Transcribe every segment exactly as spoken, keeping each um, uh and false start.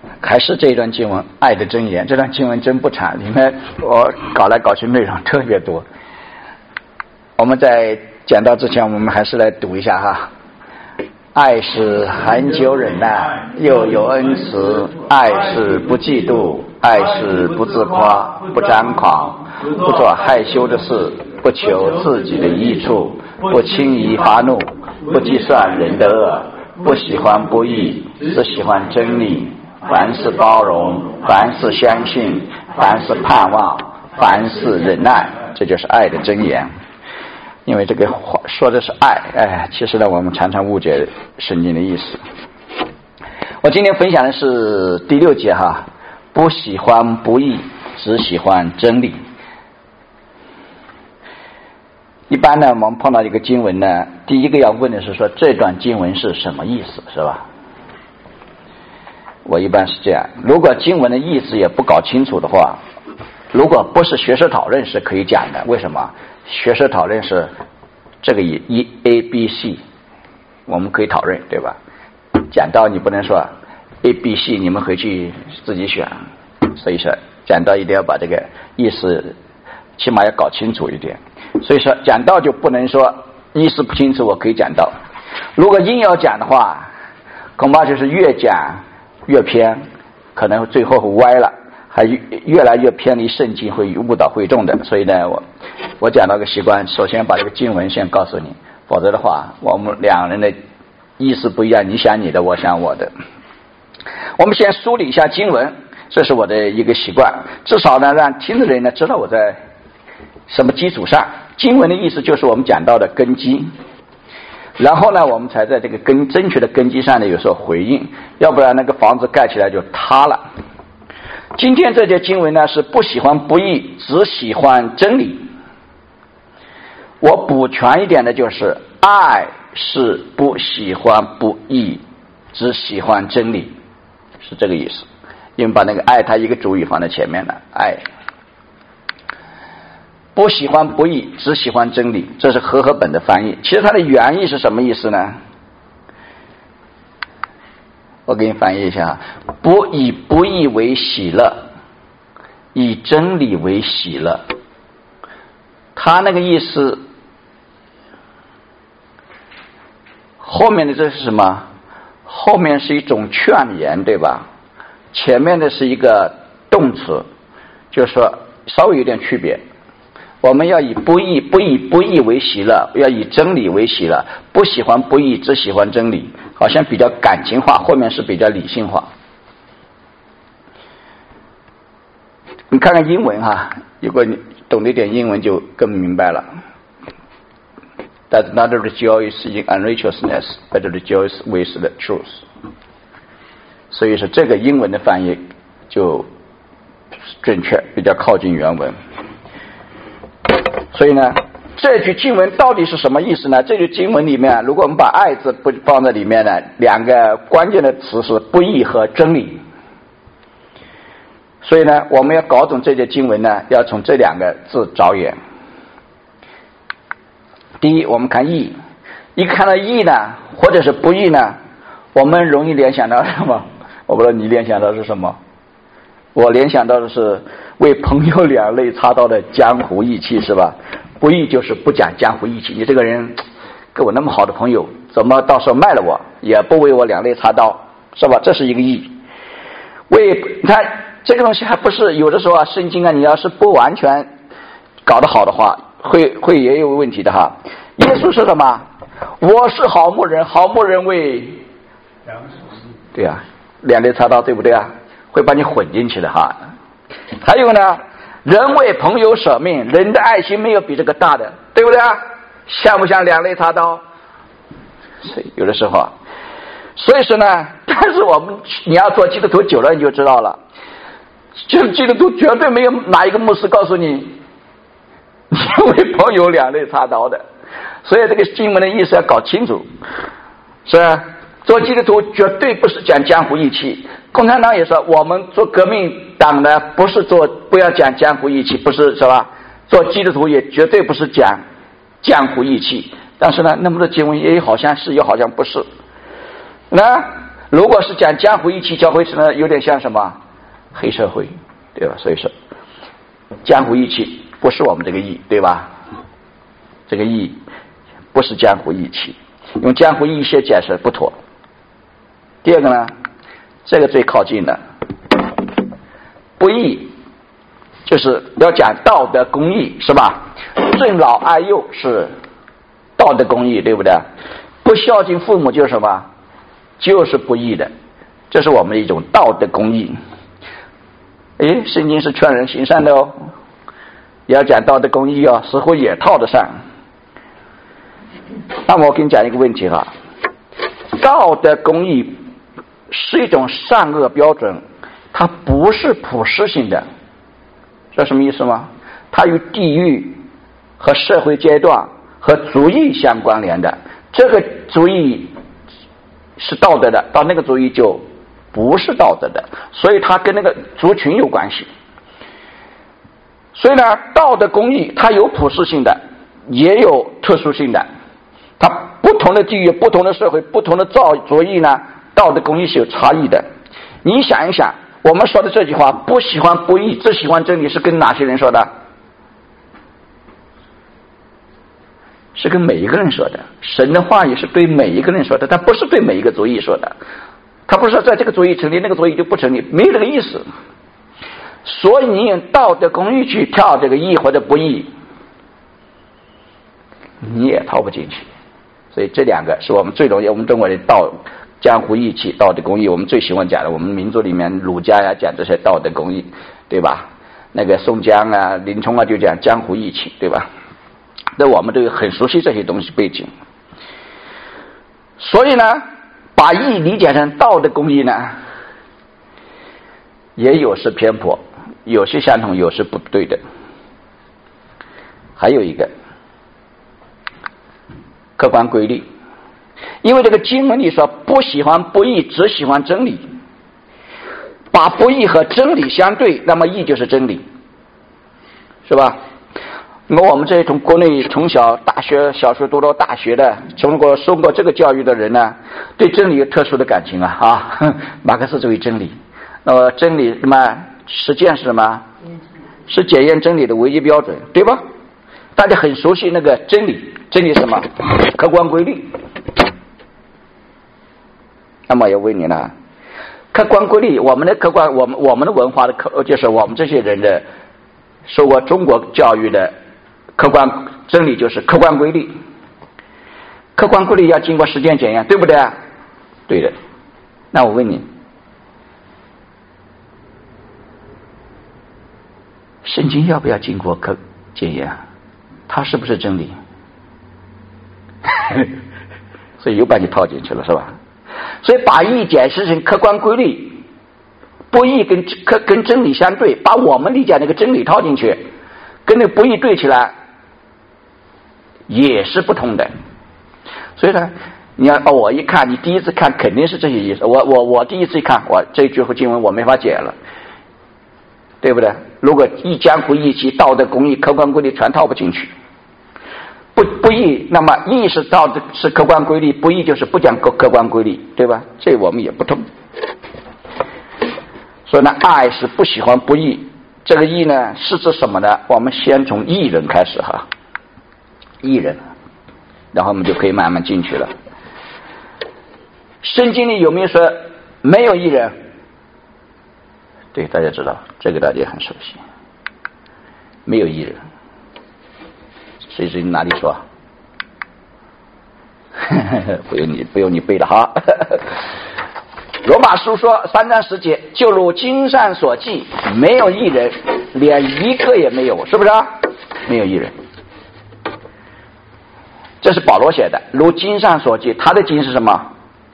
还是这一段经文《爱的箴言》。这段经文真不长，里面我搞来搞去内容特别多。我们在讲到之前，我们还是来读一下哈。爱是恒久忍耐，又有恩慈；爱是不嫉妒，爱是不自夸，不张狂，不做害羞的事，不求自己的益处，不轻易发怒，不计算人的恶，不喜欢不义，只喜欢真理。凡事包容，凡事相信，凡事盼望，凡事忍耐，这就是爱的箴言。因为这个话说的是爱，哎，其实呢，我们常常误解圣经的意思。我今天分享的是第六节哈，不喜欢不义，只喜欢真理。一般呢，我们碰到一个经文呢，第一个要问的是说这段经文是什么意思，是吧？我一般是这样，如果经文的意思也不搞清楚的话，如果不是学术讨论是可以讲的。为什么？学术讨论是这个一 A B C 我们可以讨论，对吧？讲到你不能说 A B C 你们回去自己选，所以说讲到一定要把这个意思起码要搞清楚一点。所以说讲到就不能说意思不清楚我可以讲到，如果硬要讲的话，恐怕就是越讲越偏，可能最后会歪了，还越来越偏离圣经，会误导会众的。所以呢，我我讲到个习惯，首先把这个经文先告诉你，否则的话我们两人的意思不一样，你想你的，我想我的。我们先梳理一下经文，这是我的一个习惯，至少呢让听的人呢知道我在什么基础上。经文的意思就是我们讲到的根基，然后呢我们才在这个根正确的根基上呢有所回应，要不然那个房子盖起来就塌了。今天这节经文呢是不喜欢不义，只喜欢真理。我补全一点的就是爱是不喜欢不义，只喜欢真理，是这个意思。因为把那个爱它一个主语放在前面了，爱不喜欢不义，只喜欢真理，这是和合本的翻译。其实它的原意是什么意思呢？我给你翻译一下，不以不义为喜乐，以真理为喜乐。他那个意思后面的这是什么？后面是一种劝言，对吧？前面的是一个动词，就是说稍微有点区别。我们要以不义不以不义为喜乐，要以真理为喜乐，不喜欢不义，只喜欢真理，好像比较感情化，后面是比较理性化。你看看英文哈，如果你懂一点英文就更明白了。Does not rejoice in unrighteousness, but rejoice with the truth。 所以说这个英文的翻译就准确，比较靠近原文。所以呢，这句经文到底是什么意思呢？这句经文里面，如果我们把爱字不放在里面呢，两个关键的词是不义和真理。所以呢，我们要搞懂这节经文呢，要从这两个字着眼。第一，我们看义，一看到义呢，或者是不义呢，我们容易联想到什么？我不知道你联想到是什么？我联想到的是为朋友两肋插刀的江湖义气，是吧？不义就是不讲江湖义气，你这个人跟我那么好的朋友，怎么到时候卖了我，也不为我两肋插刀，是吧？这是一个义。为他这个东西还不是有的时候啊，圣经啊，你要是不完全搞得好的话，会会也有问题的哈。耶稣说什么？我是好牧人，好牧人为对啊，两肋插刀，对不对啊？会把你混进去的哈。还有呢，人为朋友舍命，人的爱心没有比这个大的，对不对啊？像不像两肋插刀？所以有的时候啊，所以说呢，但是我们你要做基督徒久了你就知道了，就是基督徒绝对没有哪一个牧师告诉你你为朋友两肋插刀的。所以这个经文的意思要搞清楚，是吧？做基督徒绝对不是讲江湖义气。共产党也说，我们做革命党的不是做不要讲江湖义气，不是是吧？做基督徒也绝对不是讲江湖义气。但是呢，那么多经文也好像是，又好像不是。那如果是讲江湖义气，教会是呢，有点像什么黑社会，对吧？所以说江湖义气不是我们这个义，对吧？这个义不是江湖义气，用江湖义气解释不妥。第二个呢，这个最靠近的不义，就是要讲道德公义，是吧？尊老爱幼是道德公义，对不对？不孝敬父母就是什么？就是不义的，这是我们的一种道德公义。诶，圣经是劝人行善的哦，要讲道德公义哦，似乎也套得上。那么我跟你讲一个问题哈，道德公义是一种善恶标准，它不是普世性的，这什么意思吗？它与地域和社会阶段和族裔相关联的，这个族裔是道德的，到那个族裔就不是道德的，所以它跟那个族群有关系。所以呢，道德公义它有普世性的，也有特殊性的，它不同的地域、不同的社会、不同的造族裔呢，道德公义是有差异的。你想一想，我们说的这句话，不喜欢不义，只喜欢真理，是跟哪些人说的？是跟每一个人说的。神的话也是对每一个人说的，他不是对每一个族裔说的，他不是说在这个族裔成立，那个族裔就不成立，没有这个意思。所以你用道德公义去跳这个义或者不义，你也套不进去。所以这两个是我们最容易，我们中国人道江湖义气、道德公义，我们最喜欢讲的。我们民族里面儒家呀讲这些道德公义，对吧？那个宋江啊、林冲啊就讲江湖义气，对吧？那我们都很熟悉这些东西背景。所以呢，把义理解成道德公义呢，也有时偏颇，有些相同，有时不对的。还有一个客观规律，因为这个经文里说不喜欢不义，只喜欢真理，把不义和真理相对，那么义就是真理，是吧？那么我们这从国内从小大学小学读到大学的，中国受过这个教育的人呢，对真理有特殊的感情啊啊！马克思主义真理，那么真理什么？实践是什么？是检验真理的唯一标准，对吧？大家很熟悉那个真理，真理是什么？客观规律。那么要问你呢，客观规律，我们的客观，我们我们的文化的客，就是我们这些人的受过中国教育的客观真理就是客观规律。客观规律要经过实践检验，对不对？对的。那我问你，圣经要不要经过客检验？它是不是真理？所以又把你套进去了，是吧？所以把义解释成客观规律，不义跟客跟真理相对，把我们理解那个真理套进去，跟那个不义对起来，也是不同的。所以呢，你要哦，我一看，你第一次看肯定是这些意思。我我我第一次一看，我这句经文我没法解了，对不对？如果一江湖义气、道德公义、客观规律全套不进去，不不义，那么义是道德是客观规律，不义就是不讲客客观规律，对吧？这我们也不通。所以呢，爱是不喜欢不义。这个义呢，是指什么呢？我们先从义人开始哈，义人，然后我们就可以慢慢进去了。圣经里有没有说没有义人？对，大家知道，这个大家也很熟悉，没有义人。谁谁哪里说？不用你不用你背了哈。罗马书说三章十节，就如经上所记，没有义人，连一个也没有，是不是啊？没有义人，这是保罗写的。如经上所记，他的经是什么？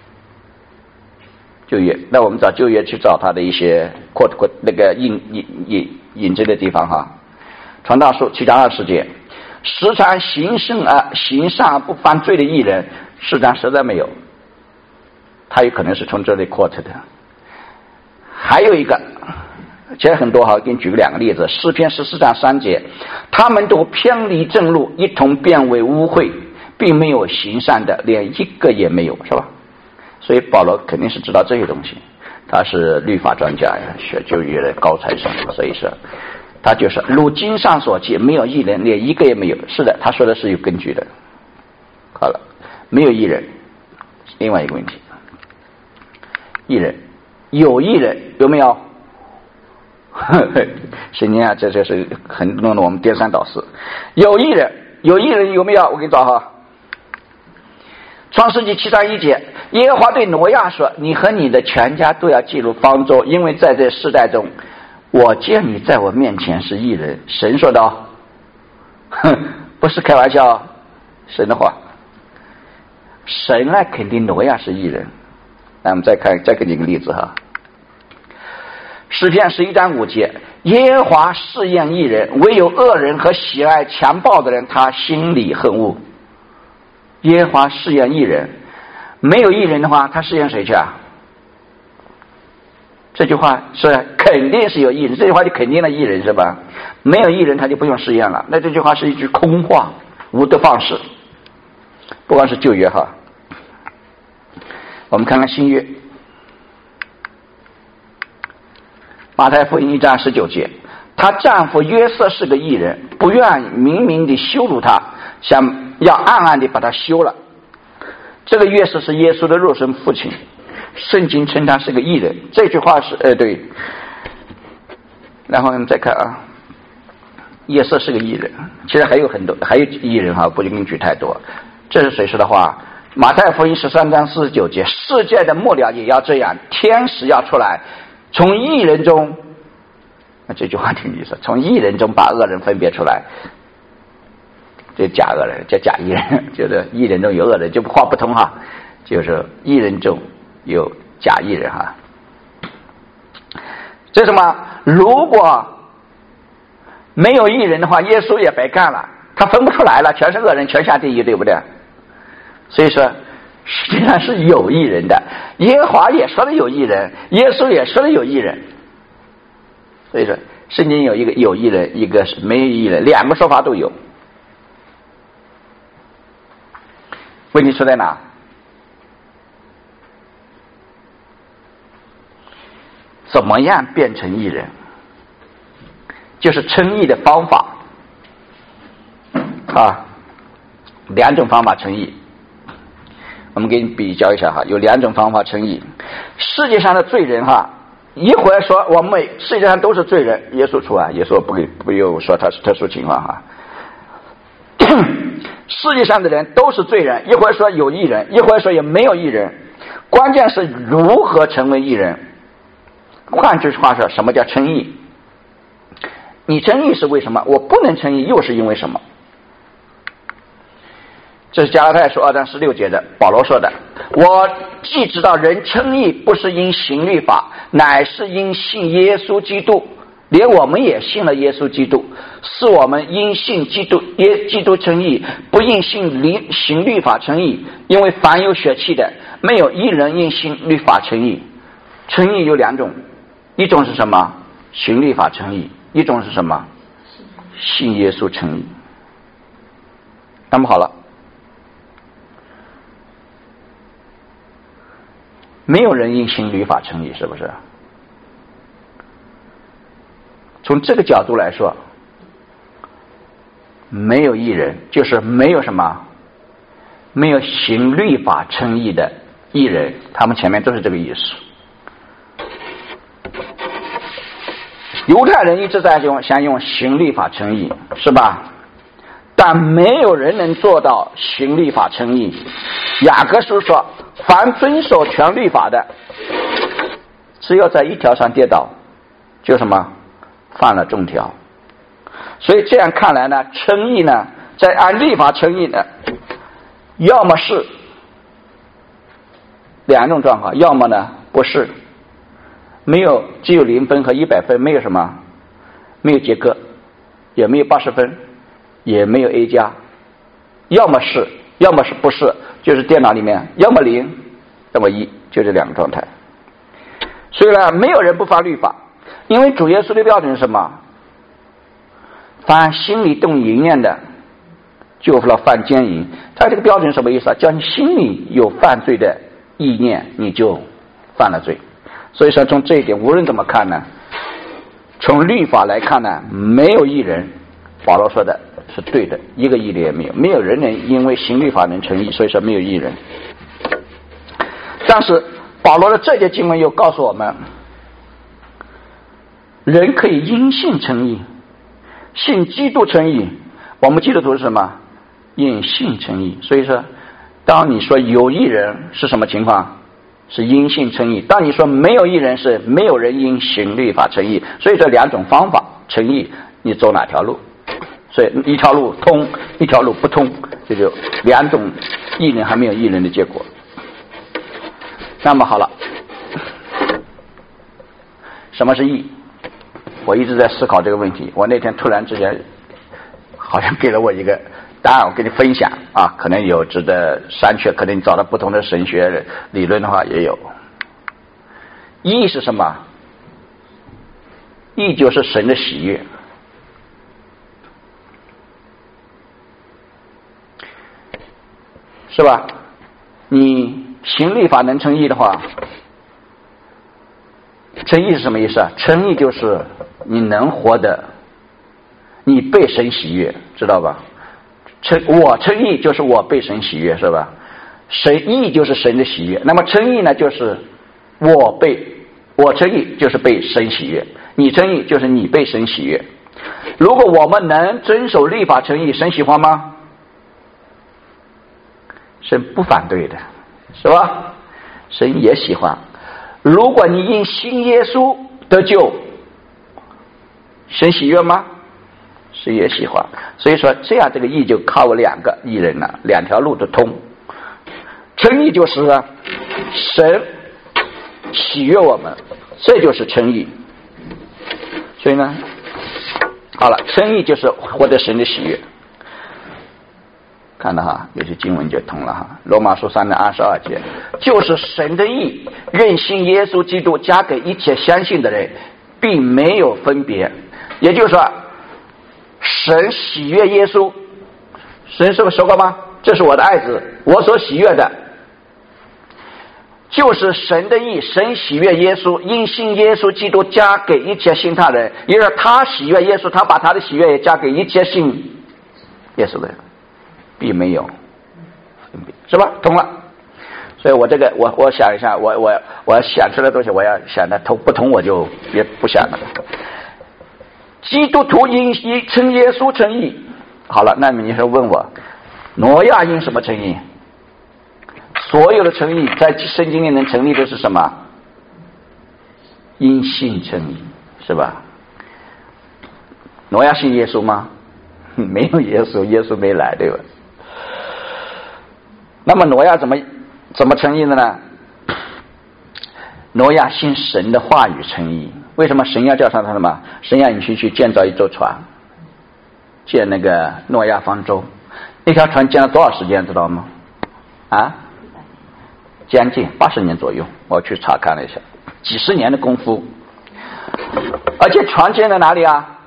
旧约。那我们找旧约去找他的一些扩扩那个引引引引证的地方哈。传道书七章二十节，时常行圣而行善而不犯罪的义人，世上实在没有。他有可能是从这里扩出的。还有一个，其实很多哈，给你举个两个例子。诗篇十四章三节，他们都偏离正路，一同变为污秽，并没有行善的，连一个也没有，是吧？ 所以保罗肯定是知道这些东西，他是律法专家呀，学旧约的高材生，所以说他就是如经上所记，没有义人，连一个也没有。是的，他说的是有根据的。好了，没有义人。另外一个问题，义人有义人有没有？圣经啊，这就是很多的我们颠三倒四。有义人，有义人有没有？我给你找哈。创世纪七章一节，耶和华对挪亚说：“你和你的全家都要进入方舟，因为在这世代中，我见你在我面前是义人。”神说道，哼，不是开玩笑，神的话。神来肯定挪亚是义人。那我们再看，再给你一个例子哈。诗篇十一章五节，耶和华试验义人，唯有恶人和喜爱强暴的人，他心里恨恶。耶和华试验义人，没有义人的话，他试验谁去啊？这句话是肯定是有义人，这句话就肯定了义人是吧？没有义人，他就不用试验了。那这句话是一句空话，无的放矢。不光是旧约哈，我们看看新约。马太福音一章十九节，她丈夫约瑟是个义人，不愿明明地羞辱他，想要暗暗地把他休了。这个约瑟是耶稣的肉身父亲，圣经称他是个义人。这句话是呃对。然后我们再看啊，约瑟是个义人，其实还有很多，还有义人哈，不就给你举太多。这是谁说的话？马太福音十三章四十九节，世界的末了也要这样，天使要出来，从义人中，那这句话挺有意思，从义人中把恶人分别出来。这假恶人叫假义人，就是义人中有恶人，就话不通哈，就是义人中有假义人哈。这什么？如果没有义人的话，耶稣也白干了，他分不出来了，全是恶人，全下地狱，对不对？所以说实际上是有义人的，耶和华也说的有义人，耶稣也说的有义人。所以说圣经有一个有义人，一个是没有义人，两个说法都有。问题出在哪？怎么样变成义人？就是称义的方法啊，两种方法称义。我们给你比较一下哈，有两种方法称义。世界上的罪人哈，一会儿说我们世界上都是罪人，耶稣除外，耶稣不给不有说他是特殊情况哈。世界上的人都是罪人，一会儿说有义人，一会儿说也没有义人。关键是如何成为义人。换句话说，什么叫称义？你称义是为什么？我不能称义又是因为什么？这是加拉太书二章十六节的保罗说的，我既知道人称义不是因行律法，乃是因信耶稣基督，连我们也信了耶稣基督，是我们因信基督耶基督称义，不因信律行律法称义，因为凡有血气的，没有一人因信律法称义。称义有两种，一种是什么？行律法称义，一种是什么？信耶稣称义。那么好了，没有人因行律法称义，是不是？从这个角度来说，没有义人，就是没有什么，没有行律法称义的义人，他们前面都是这个意思。犹太人一直在用想用行律法称义，是吧？但没有人能做到行律法称义。雅各书说，凡遵守全律法的，只有在一条上跌倒，就什么犯了众条。所以这样看来呢，称义呢，在按律法称义呢，要么是两种状况，要么呢不是，没有，只有零分和一百分，没有什么，没有及格，也没有八十分，也没有 A 加，要么是，要么是不是，就是电脑里面要么零，要么一，就这两个状态。所以呢，没有人不犯律法，因为主耶稣的标准是什么？凡心里动淫念的，就了犯奸淫。他这个标准什么意思啊？叫你心里有犯罪的意念，你就犯了罪。所以说从这一点无论怎么看呢，从律法来看呢，没有一人，保罗说的是对的，一个义人也没有，没有人能因为行律法能成义，所以说没有义人。但是保罗的这节经文又告诉我们，人可以因信称义，信基督称义。我们基督徒是什么？因信称义。所以说当你说有义人是什么情况？是因信称义。当你说没有义人，是没有人因行律法称义。所以这两种方法称义，你走哪条路？所以一条路通，一条路不通，这就两种义人还没有义人的结果。那么好了，什么是义？我一直在思考这个问题。我那天突然之间好像给了我一个答案，我跟你分享啊，可能有值得商榷，可能你找到不同的神学理论的话也有。义是什么？义就是神的喜悦。是吧？你行律法能称义的话，称义是什么意思啊？称义就是你能活得，你被神喜悦，知道吧？称我称义就是我被神喜悦，是吧？神义就是神的喜悦。那么称义呢，就是我被我称义就是被神喜悦，你称义就是你被神喜悦。如果我们能遵守律法称义，神喜欢吗？神不反对的，是吧？神也喜欢。如果你因信耶稣得救，神喜悦吗？神也喜欢。所以说这样这个义就靠两个义人了，两条路都通。称义就是神喜悦我们，这就是称义。所以呢，好了，称义就是获得神的喜悦。看到哈，有些经文就通了哈。罗马书三章二十二节，就是神的义，任信耶稣基督加给一切相信的人，并没有分别。也就是说，神喜悦耶稣，神是不是说过吗？这是我的爱子，我所喜悦的。就是神的义，神喜悦耶稣，因信耶稣基督加给一切信他人。也就是他喜悦耶稣，他把他的喜悦也加给一切信耶稣的人。并没有分别，是吧？通了。所以我这个我我想一下，我我我想出来的东西，我要想的通不通，我就也不想了。基督徒因因称耶稣称义，好了，那么你说问我，挪亚因什么称义？所有的称义在圣经里能成立的是什么？因信称义，是吧？挪亚信耶稣吗？没有耶稣，耶稣没来，对吧？那么挪亚怎么怎么称义的呢？挪亚信神的话语称义。为什么神要叫上他什么？神要你去去建造一艘船，建那个诺亚方舟。那条船建了多少时间知道吗？啊，将近八十年左右，我去查看了一下，几十年的功夫。而且船建在哪里啊？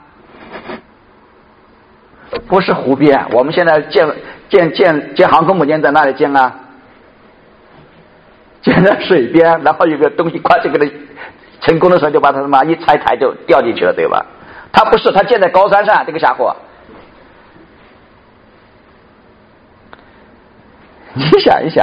不是湖边，我们现在建建建建航空母舰在哪里建啊？建在水边，然后有个东西快这个的，成功的时候就把它什么一拆台就掉进去了，对吧？它不是，它建在高山上，这个家伙。你想一想，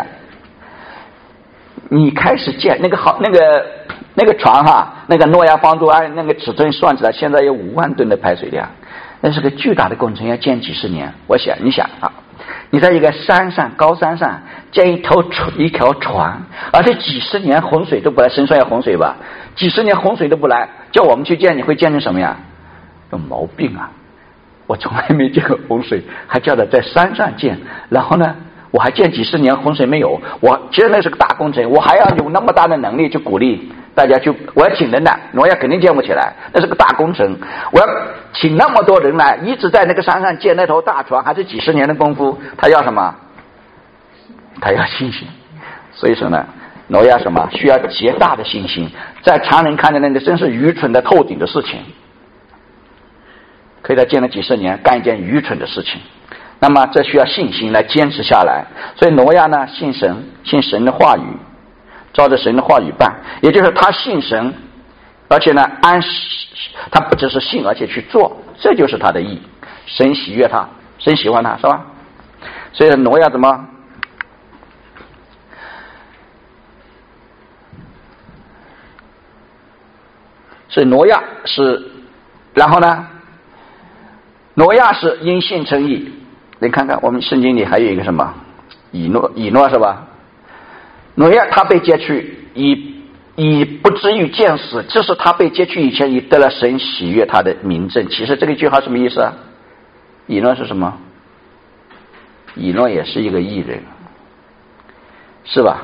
你开始建那个好那个那个船哈，那个诺亚方舟按那个尺寸算起来，现在有五万吨的排水量。那是个巨大的工程，要建几十年。我想，你想啊，你在一个山上高山上建一头一条船，而且几十年洪水都不来，神说要洪水吧？几十年洪水都不来，叫我们去建，你会建成什么呀？有毛病啊！我从来没见过洪水，还叫他在山上建，然后呢，我还建几十年洪水没有。我其实那是个大工程，我还要有那么大的能力去鼓励大家去，我要请人来，挪亚肯定建不起来，那是个大工程。我要请那么多人来，一直在那个山上建那头大船，还是几十年的功夫。他要什么？他要信心。所以说呢，挪亚什么需要极大的信心，在常人看见那个真是愚蠢的透顶的事情，可以在建了几十年干一件愚蠢的事情。那么这需要信心来坚持下来。所以挪亚呢，信神，信神的话语， 照着神的话语办，也就是他信神，而且呢按他不只是信，而且去做，这就是他的义。神喜悦他，神喜欢他，是吧？所以挪亚怎么？所以挪亚是，然后呢？挪亚是因信称义。你看看我们圣经里还有一个什么？以诺，以诺是吧？挪亚他被接去，以以不至于见死，这是他被接去以前已得了神喜悦他的明证。其实这个句话什么意思啊？以诺是什么？以诺也是一个义人，是吧？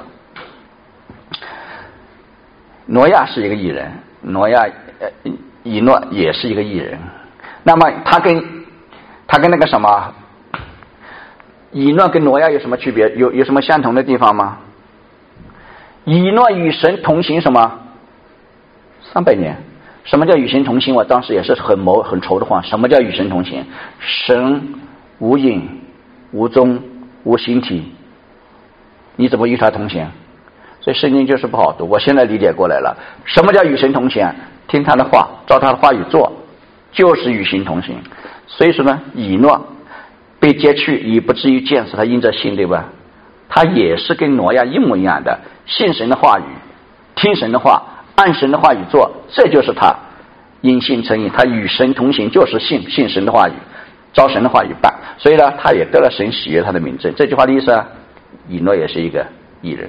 挪亚是一个义人，挪亚呃以诺也是一个义人。那么他跟他跟那个什么以诺跟挪亚有什么区别？有有什么相同的地方吗？以诺与神同行什么？三百年。什么叫与神同行？我当时也是很谋很愁的慌。什么叫与神同行？神无影无踪无形体，你怎么与他同行？所以圣经就是不好读。我现在理解过来了，什么叫与神同行？听他的话，照他的话语做，就是与神同行。所以说呢，以诺被接去以不至于见死，他因着信，对吧？他也是跟挪亚一模一样的，信神的话语，听神的话，按神的话语做，这就是他因信称义。他与神同行，就是信信神的话语，照神的话语办。所以呢，他也得了神喜悦他的名证。这句话的意思啊，以诺也是一个义人。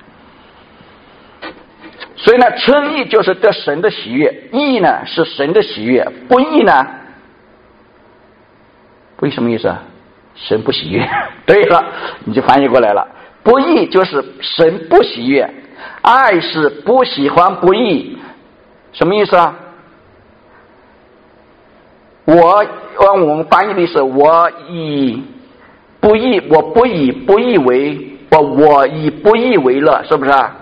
所以呢，称义就是得神的喜悦，义呢是神的喜悦，不义呢，不义什么意思啊？神不喜悦。对了，你就翻译过来了。不义就是神不喜悦，爱是不喜欢不义，什么意思啊？我按我们翻译的是，我以不义，我不以不义为我我以不义为乐，是不是啊？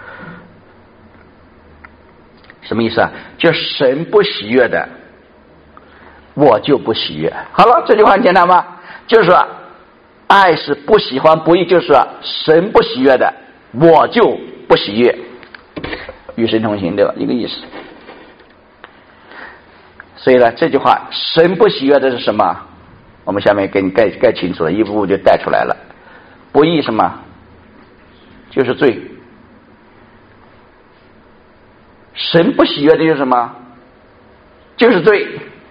什么意思啊？就神不喜悦的，我就不喜悦。好了，这句话很简单吗？就是说，爱是不喜欢不义，就是说神不喜悦的，我就不喜悦，与神同行，对吧？一个意思。所以呢，这句话神不喜悦的是什么？我们下面给你盖盖清楚了，一步步就带出来了。不义什么？就是罪。神不喜悦的就是什么？就是罪。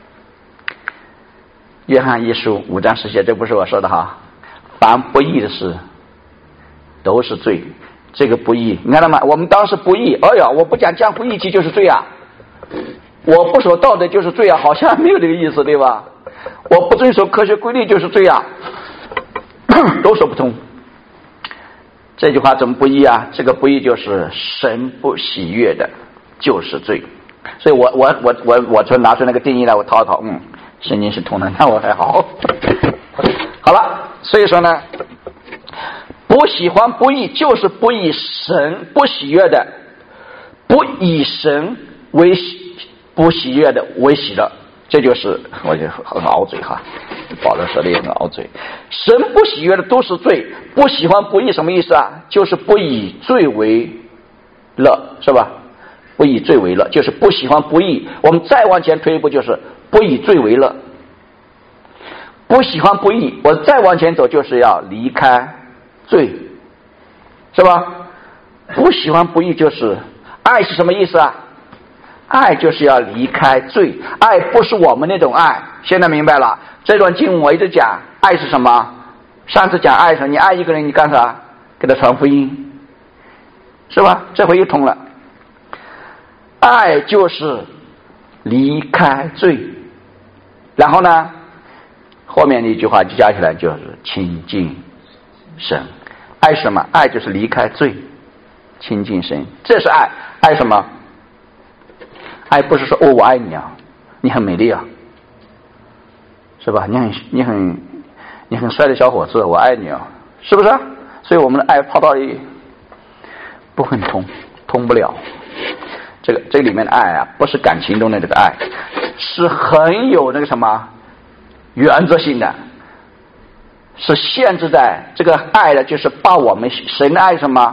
约翰一书五章十节，这不是我说的哈。凡不义的事都是罪。这个不义，你看到吗？我们当时不义，哎呀，我不讲江湖义气就是罪啊，我不守道德就是罪啊，好像没有这个意思，对吧？我不遵守科学规律就是罪啊，都说不通。这句话怎么不义啊？这个不义就是神不喜悦的，就是罪。所以我我我我我就拿出那个定义来，我套一套，嗯，圣经是通的，那我还好。好了，所以说呢，不喜欢不义就是不以神不喜悦的，不以神为不喜悦的为喜乐，这就是我就很拗嘴哈。保罗说的也很拗嘴。神不喜悦的都是罪，不喜欢不义什么意思啊？就是不以罪为乐，是吧？不以罪为乐，就是不喜欢不义。我们再往前推一步，就是不以罪为乐。不喜欢不义，我再往前走就是要离开罪，是吧？不喜欢不义就是爱是什么意思啊？爱就是要离开罪，爱不是我们那种爱。现在明白了？这段经文我一直讲，爱是什么？上次讲爱是，你爱一个人，你干啥？给他传福音，是吧？这回又通了。爱就是离开罪，然后呢，后面的一句话就加起来就是亲近神。爱什么？爱就是离开罪，亲近神，这是爱。爱什么？爱不是说哦我爱你啊，你很美丽啊，是吧？你很你很你很帅的小伙子，我爱你啊，是不是？所以我们的爱跑到里不很通，通不了。这个这个里面的爱啊，不是感情中的这个爱，是很有那个什么原则性的，是限制在这个爱的，就是把我们神的爱什么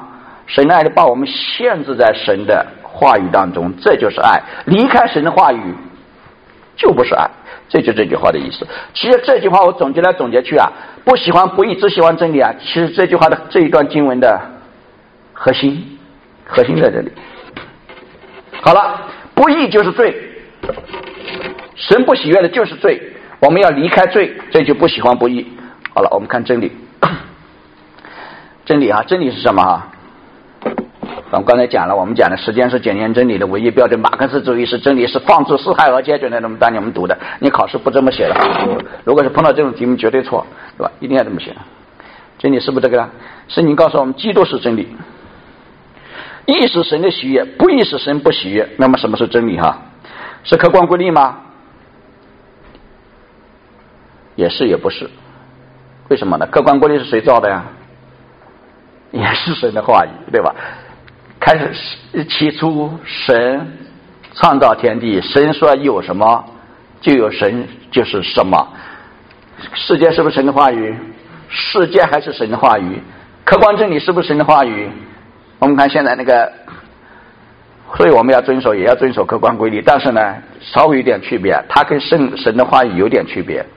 神的爱把我们限制在神的话语当中，这就是爱。离开神的话语就不是爱，这就这句话的意思。其实这句话我总结来总结去啊，不喜欢不义，只喜欢真理啊。其实这句话的这一段经文的核心，核心在这里。好了，不义就是罪，神不喜悦的就是罪，我们要离开罪，这就不喜欢不义。好了，我们看真理。真理啊，真理是什么啊？我们刚才讲了，我们讲的时间是检验真理的唯一标准。马克思主义是真理，是放置四害而皆准的。那么当年我们读的，你考试不这么写的，如果是碰到这种题目绝对错，对吧？一定要这么写。真理是不是这个？圣经告诉我们，基督是真理。义是神的喜悦，不义是神不喜悦。那么什么是真理哈？是客观规律吗？也是也不是。为什么呢？客观规律是谁造的呀？也是神的话语，对吧？开始起初神创造天地，神说有什么就有神就是什么。世界是不是神的话语？世界还是神的话语。客观真理是不是神的话语？我们看现在那个，所以我们要遵守，也要遵守客观规律，但是呢稍微有点区别，它跟神神的话语有点区别。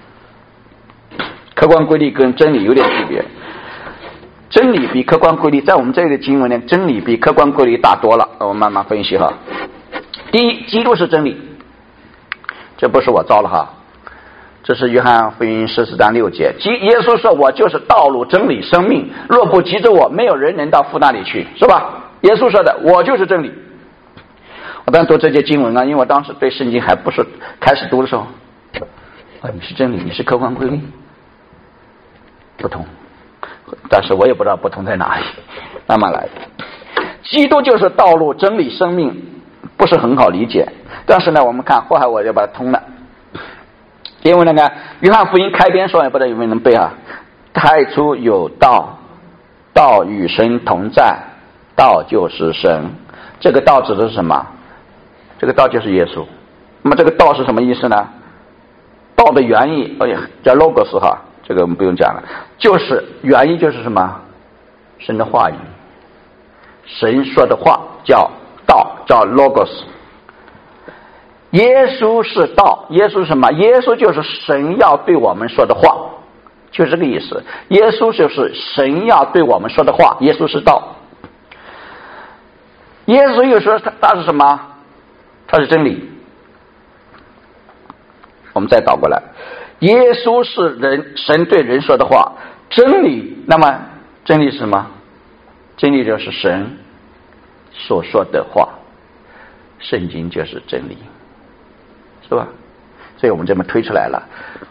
客观规律跟真理有点区别，真理比客观规律，在我们这里的经文呢，真理比客观规律大多了。我们慢慢分析哈。第一，基督是真理，这不是我造了哈，这是约翰福音十四章六节。耶稣说：“我就是道路、真理、生命，若不藉着我，没有人能到父那里去。”是吧？耶稣说的，我就是真理。我当时读这节经文啊，因为我当时对圣经还不是开始读的时候，啊，你是真理，你是客观规律，不同。但是我也不知道不同在哪里，慢慢来的。基督就是道路、真理、生命，不是很好理解。但是呢，我们看后来我就把它通了。因为那个约翰福音开篇说，也不知道有没有人背啊？太初有道，道与神同在，道就是神。这个道指的是什么？这个道就是耶稣。那么这个道是什么意思呢？道的原意，哎呀，叫 logos 哈。这个我们不用讲了，就是原意就是什么？神的话语，神说的话叫道，叫 logos。耶稣是道，耶稣是什么？耶稣就是神要对我们说的话，就这个意思。耶稣就是神要对我们说的话，耶稣是道。耶稣又说他他是什么？他是真理。我们再倒过来。耶稣是人神对人说的话，真理。那么真理是什么？真理就是神所说的话，圣经就是真理，是吧？所以我们这么推出来了。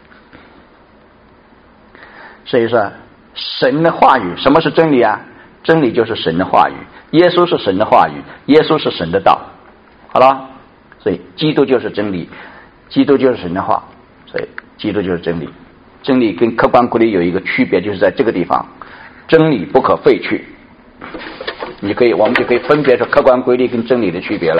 所以说神的话语，什么是真理啊？真理就是神的话语，耶稣是神的话语，耶稣是神的道。好了，所以基督就是真理，基督就是神的话，所以基督就是真理。真理跟客观规律有一个区别，就是在这个地方，真理不可废去。你可以，我们就可以分别出客观规律跟真理的区别了。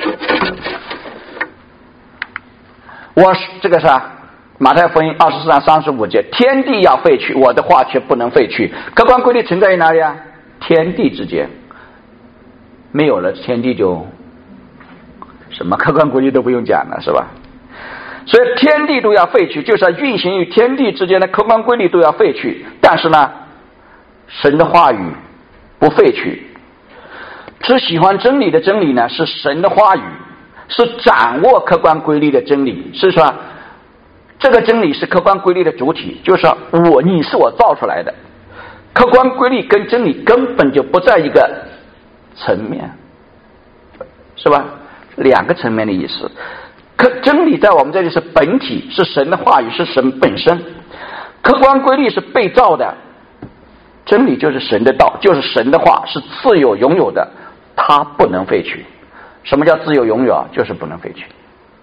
我这个是啊，马太福音二十四章三十五节，天地要废去，我的话却不能废去。客观规律存在于哪里啊？天地之间，没有了天地就什么客观规律都不用讲了，是吧？所以天地都要废去，就是要运行于天地之间的客观规律都要废去。但是呢，神的话语不废去。只喜欢真理的真理呢，是神的话语，是掌握客观规律的真理。是说这个真理是客观规律的主体，就是说我你是我造出来的，客观规律跟真理根本就不在一个层面，是吧？两个层面的意思。可真理在我们这里是本体，是神的话语，是神本身。客观规律是被造的，真理就是神的道，就是神的话，是自有拥有的，它不能废去。什么叫自由拥有啊？就是不能废去。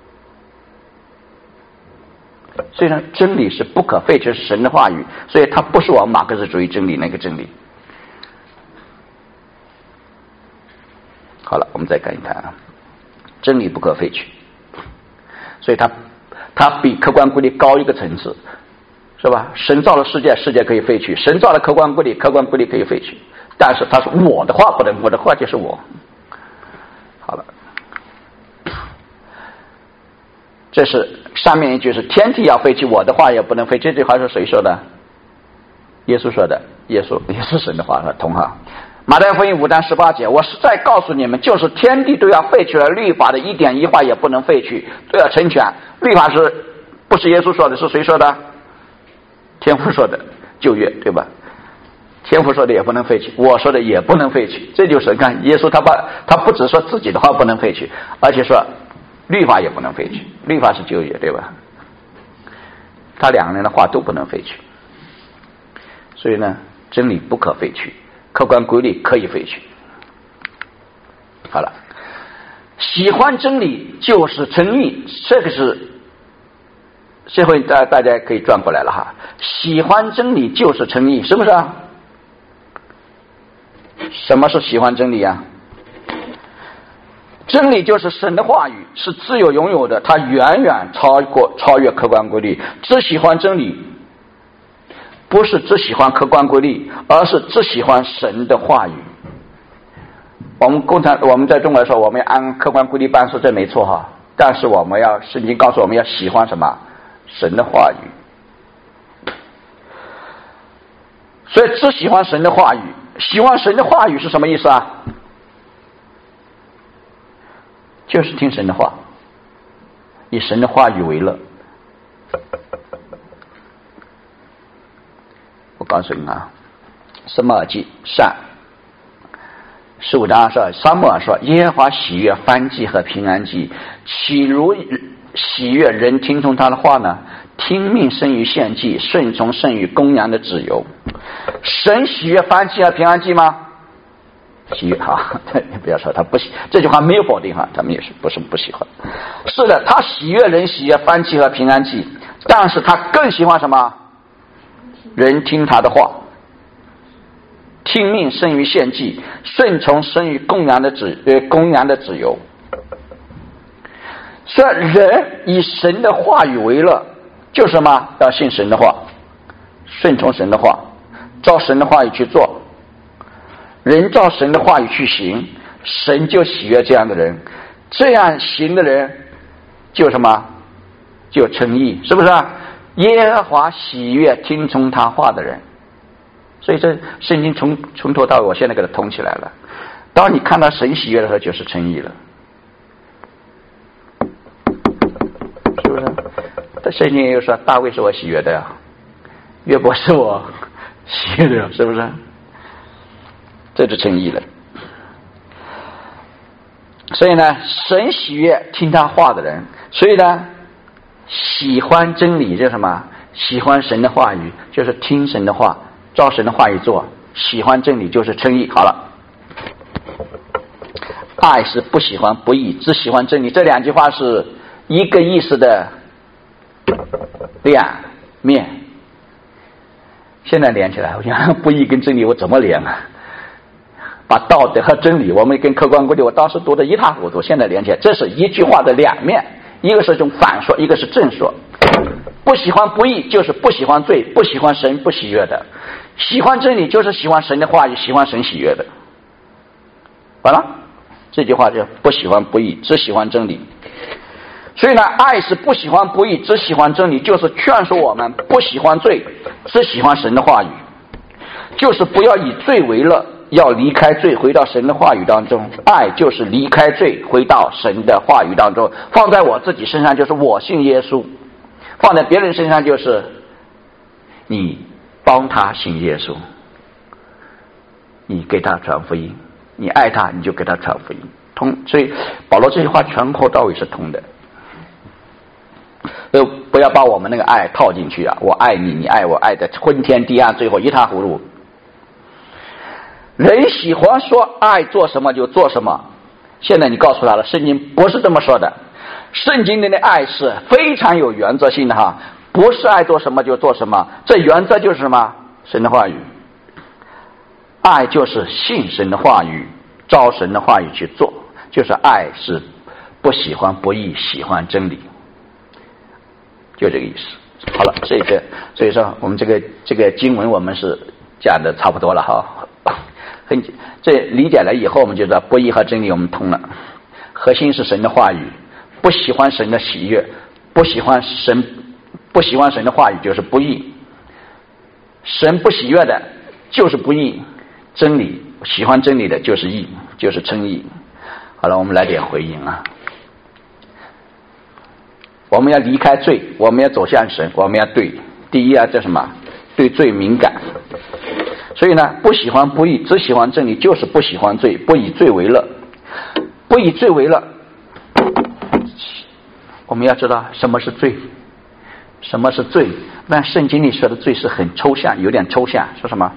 所以呢，真理是不可废去，是神的话语，所以它不是我们马克思主义真理那个真理。好了，我们再看一看啊，真理不可废去，所以它它比客观规律高一个层次，是吧？神造了世界，世界可以废去；神造了客观规律，客观规律可以废去。 但是他说我的话不能，我的话就是我。好了，这是上面一句是天地要废去，我的话也不能废。这句话是谁说的？耶稣说的，耶稣也是神的话，同行。马太福音五章十八节，我实在告诉你们，就是天地都要废去了，律法的一点一画也不能废去，都要成全。律法是不是耶稣说的？是谁说的？天父说的，旧约对吧？天父说的也不能废去，我说的也不能废去。这就是看耶稣他把他不只说自己的话不能废去，而且说律法也不能废去。律法是旧约对吧？他两个人的话都不能废去。所以呢，真理不可废去，客观规律可以废去。好了，喜欢真理就是称义，这个是这回大大家可以转过来了哈。喜欢真理就是称义，是不是啊？什么是喜欢真理啊？真理就是神的话语，是自由拥有的，它远远超过超越客观规律。只喜欢真理不是只喜欢客观规律，而是只喜欢神的话语。我们共产我们在中国说我们要按客观规律办事，这没错哈。但是我们要圣经告诉我们要喜欢什么？神的话语。所以只喜欢神的话语，喜欢神的话语是什么意思啊？就是听神的话，以神的话语为乐。我告诉你啊，撒母耳记上十五章二十二，撒母耳说：“耶和华喜悦燔祭和平安祭，岂如喜悦人听从他的话呢？听命胜于献祭，顺从胜于公羊的脂油。”神喜悦燔祭和平安祭吗？喜悦哈，你不要说他不喜，这句话没有否定哈，他们也是不是不喜欢。是的，他喜悦人喜悦燔祭和平安祭，但是他更喜欢什么？人听他的话，听命胜于献祭，顺从胜于公羊的脂呃公羊的脂油。所以人以神的话语为乐，就是什么？要信神的话，顺从神的话，照神的话语去做。人照神的话语去行，神就喜悦这样的人。这样行的人就什么？就称义，是不是？耶和华喜悦听从他话的人。所以这圣经从从头到尾我现在给它通起来了。当你看到神喜悦的时候，就是称义了，是不是？这圣经又说大卫是我喜悦的呀，约伯是我喜悦的呀，是不是？这就称义了。所以呢，神喜悦听他话的人。所以呢，喜欢真理就是什么？喜欢神的话语，就是听神的话，照神的话语做。喜欢真理就是称义。好了，爱是不喜欢不义，只喜欢真理。这两句话是一个意思的两面。现在连起来，我想不义跟真理我怎么连啊？把道德和真理，我们跟客观规律，我当时读得一塌糊涂，现在连起来，这是一句话的两面，一个是种反说，一个是正说。不喜欢不义就是不喜欢罪，不喜欢神不喜悦的；喜欢真理就是喜欢神的话语，喜欢神喜悦的。完了，这句话就不喜欢不义，只喜欢真理。所以呢，爱是不喜欢不义，只喜欢真理，就是劝说我们不喜欢罪，只喜欢神的话语，就是不要以罪为乐，要离开罪，回到神的话语当中。爱就是离开罪，回到神的话语当中。放在我自己身上就是我信耶稣，放在别人身上就是你帮他信耶稣，你给他传福音，你爱他你就给他传福音。通，所以保罗这句话从头到尾是通的。呃，不要把我们那个爱套进去啊！我爱你，你爱我，爱的昏天地暗，最后一塌糊涂。人喜欢说爱做什么就做什么，现在你告诉他了，圣经不是这么说的。圣经里的爱是非常有原则性的哈，不是爱做什么就做什么，这原则就是什么？神的话语。爱就是信神的话语，照神的话语去做，就是爱是不喜欢不义，喜欢真理，就这个意思。好了，这个所以说我们这个这个经文我们是讲的差不多了哈。 很这理解了以后，我们就知道不义和真理我们通了。核心是神的话语，不喜欢神的喜悦，不喜欢神不喜欢神的话语就是不义，神不喜悦的就是不义，真理喜欢真理的就是义，就是称义。好了，我们来点回应啊。我们要离开罪，我们要走向神，我们要对第一啊，叫什么？对罪敏感。所以呢，不喜欢不义，只喜欢真理，就是不喜欢罪，不以罪为乐，不以罪为乐。我们要知道什么是罪，什么是罪。但圣经里说的罪是很抽象，有点抽象。说什么？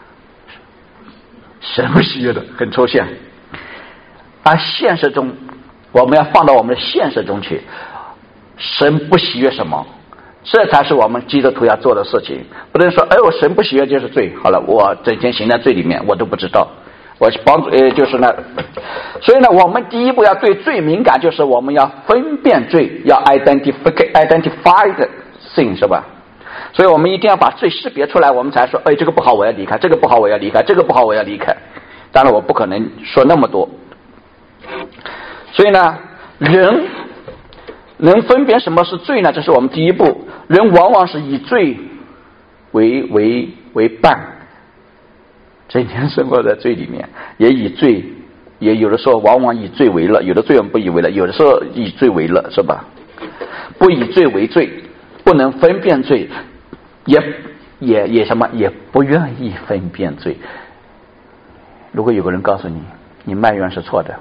神不喜悦的，很抽象。而现实中，我们要放到我们的现实中去。神不喜悦什么？这才是我们基督徒要做的事情。不能说哎呦神不喜悦就是罪，好了我整天行在罪里面我都不知道，我帮助呃就是呢。所以呢，我们第一步要对罪敏感，就是我们要分辨罪，要 identify identify the sin 是吧？所以我们一定要把罪识别出来，我们才说哎这个不好我要离开，这个不好我要离开，这个不好我要离开。当然我不可能说那么多。所以呢，人能分辨什么是罪呢？这是我们第一步。人往往是以罪为为为伴，整天生活在罪里面，也以罪，也有的时候往往以罪为乐，有的罪我们不以为乐，有的时候以罪为乐，是吧？不以罪为罪，不能分辨罪，也也也什么，也不愿意分辨罪。如果有个人告诉你，你埋怨是错的，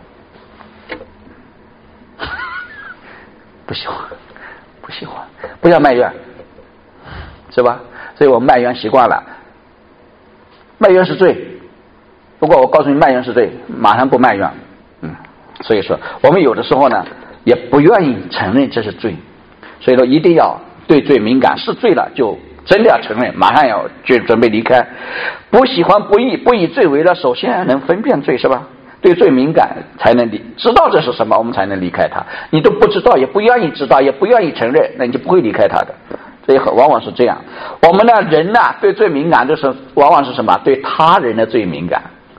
不喜欢，不喜欢，不要埋怨，是吧？所以我埋怨习惯了，埋怨是罪。如果我告诉你埋怨是罪，马上不埋怨。嗯，所以说我们有的时候呢，也不愿意承认这是罪，所以说一定要对罪敏感，是罪了就真的要承认，马上要就准备离开。不喜欢不义，不以罪为乐，首先能分辨罪，是吧？对罪敏感才能离，知道这是什么，我们才能离开它。你都不知道，也不愿意知道，也不愿意承认，那你就不会离开它的。所以往往是这样。我们呢，人呢，对罪敏感，就是往往是什么？对他人的罪敏感，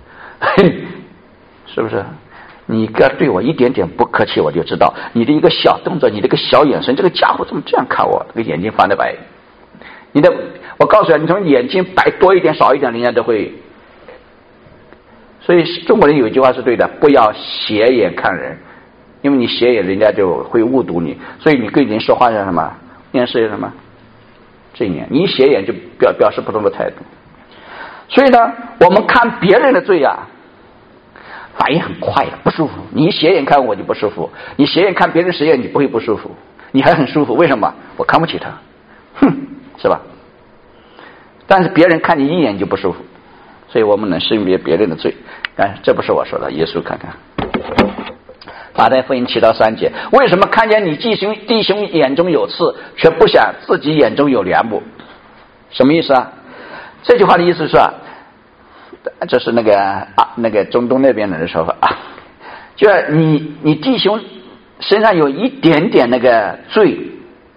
是不是？你要对我一点点不客气，我就知道你的一个小动作，你这个小眼神，这个家伙怎么这样看我？这个眼睛翻得白，你的，我告诉你，你从眼睛白多一点少一点，人家都会。所以中国人有一句话是对的，不要斜眼看人，因为你斜眼人家就会误读你，所以你跟人说话是什么？面试是什么？这一点，你斜眼就表表示不同的态度。所以呢，我们看别人的罪啊，反应很快的，不舒服。你斜眼看我就不舒服，你斜眼看别人斜眼你不会不舒服，你还很舒服。为什么？我看不起他，哼，是吧？但是别人看你一眼就不舒服。所以我们能识别别人的罪，哎，这不是我说的，耶稣看看。马太福音七到三节，为什么看见你弟兄弟兄眼中有刺，却不想自己眼中有梁木？什么意思啊？这句话的意思是啊，这是那个啊那个中东那边的人说法啊，就是你你弟兄身上有一点点那个罪，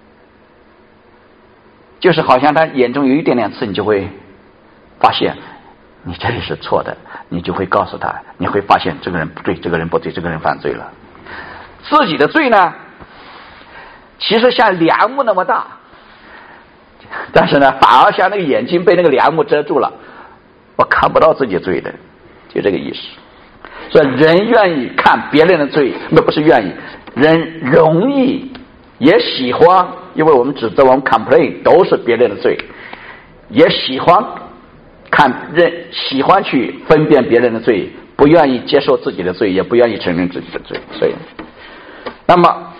就是好像他眼中有一点点刺，你就会发现。你这里是错的，你就会告诉他，你会发现这个人不对，这个人不对，这个人犯罪了。自己的罪呢，其实像梁木那么大，但是呢，反而像那个眼睛被那个梁木遮住了，我看不到自己罪的，就这个意思。所以人愿意看别人的罪，那不是愿意，人容易也喜欢，因为我们指责我们 complain 都是别人的罪，也喜欢。看人喜欢去分辨别人的罪，不愿意接受自己的罪，也不愿意承认自己的罪。所以，那么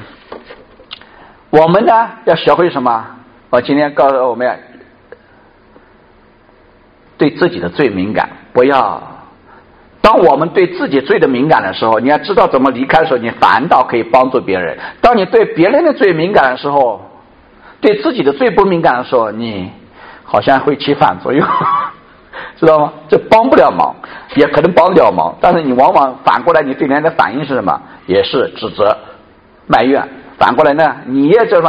我们呢要学会什么？我今天告诉我们，对自己的罪敏感，不要。当我们对自己罪的敏感的时候，你要知道怎么离开的时候，你反倒可以帮助别人。当你对别人的罪敏感的时候，对自己的罪不敏感的时候，你好像会起反作用，知道吗？这帮不了忙，也可能帮不了忙，但是你往往反过来，你对人的反应是什么？也是指责、埋怨。反过来呢，你也怎么？ 么？ 以罪对罪。好了，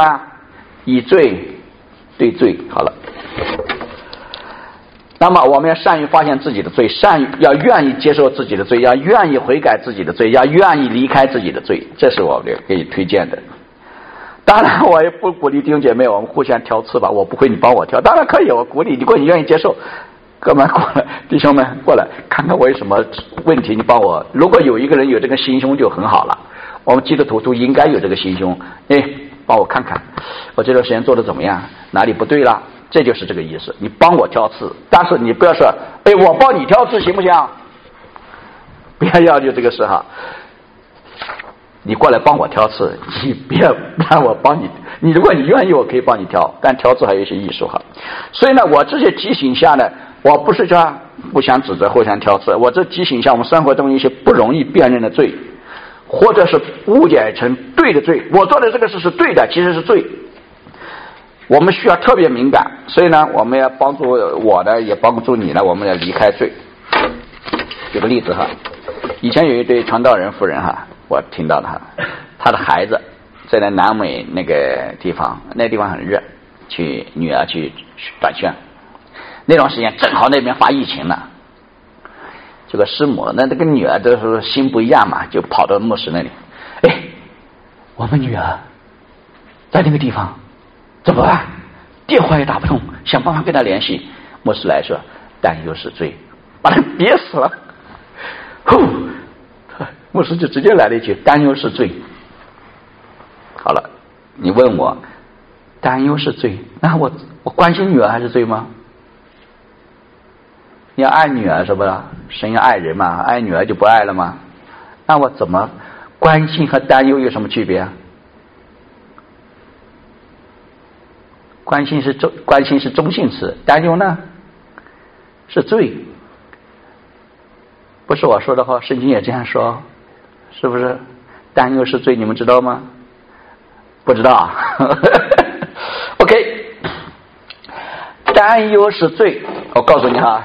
那么我们要善于发现自己的罪，善于要愿意接受自己的罪，要愿意悔改自己的罪，要愿意离开自己的罪，这是我给你推荐的。当然我也不鼓励弟兄姐妹我们互相挑刺吧，我不会你帮我挑，当然可以，我鼓励，如果你愿意接受，哥们过来，弟兄们过来，看看我有什么问题，你帮我。如果有一个人有这个心胸就很好了，我们基督徒都应该有这个心胸。哎，帮我看看我这段时间做的怎么样，哪里不对了，这就是这个意思。你帮我挑刺，但是你不要说哎，我帮你挑刺行不行，不要要求这个事哈。你过来帮我挑刺，你别让我帮你，你如果你愿意我可以帮你挑，但挑刺还有一些艺术哈。所以呢，我这些提醒下呢，我不是叫互相指责互相挑刺，我这提醒下我们生活中一些不容易辨认的罪，或者是误解成对的罪，我做的这个事是对的，其实是罪，我们需要特别敏感。所以呢，我们要帮助我呢，也帮助你呢，我们要离开罪。举个例子哈，以前有一对传道人夫人哈，我听到的哈，他的孩子在那南美那个地方，那地方很热，去女儿去短宣，那段时间正好那边发疫情了，这个师母那这个女儿都是心不一样嘛，就跑到牧师那里，哎，我们女儿在那个地方怎么办？电话也打不通，想办法跟她联系。牧师来说，担忧是罪，把他憋死了。呼，牧师就直接来了一句，担忧是罪。好了，你问我担忧是罪，那我我关心女儿还是罪吗？你要爱女儿是不是？神要爱人嘛，爱女儿就不爱了吗？那我怎么关心和担忧有什么区别啊？关心是中关心是中性词，担忧呢是罪。不是我说的话，圣经也这样说，是不是？担忧是罪，你们知道吗？不知道。OK， 担忧是罪。我告诉你哈，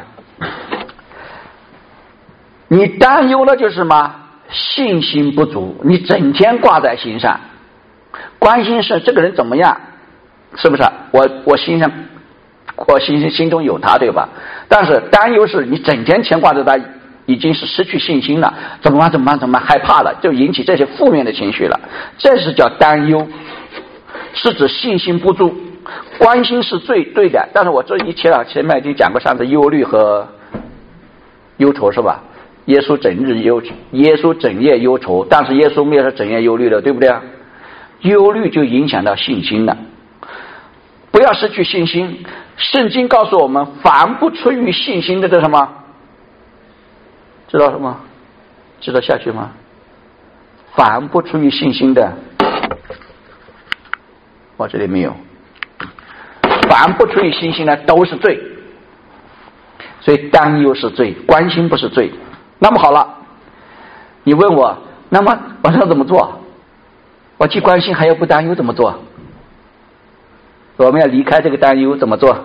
你担忧了就是什么？信心不足，你整天挂在心上，关心是这个人怎么样，是不是？我我心上，我心心中有他，对吧？但是担忧是你整天牵挂着他，已经是失去信心了，怎么办？怎么办？怎么办？害怕了，就引起这些负面的情绪了。这是叫担忧，是指信心不足。关心是最对的，但是我这一切啊，前面已经讲过，上次忧虑和忧愁是吧？耶稣整日忧，耶稣整夜忧愁，但是耶稣没有说整夜忧虑的，对不对？忧虑就影响到信心了。不要失去信心。圣经告诉我们，凡不出于信心的这什么？知道什么？知道下去吗？凡不出于信心的，我这里没有。凡不出于信心的都是罪，所以担忧是罪，关心不是罪。那么好了，你问我，那么我要怎么做？我既关心还要不担忧，怎么做？我们要离开这个担忧，怎么做？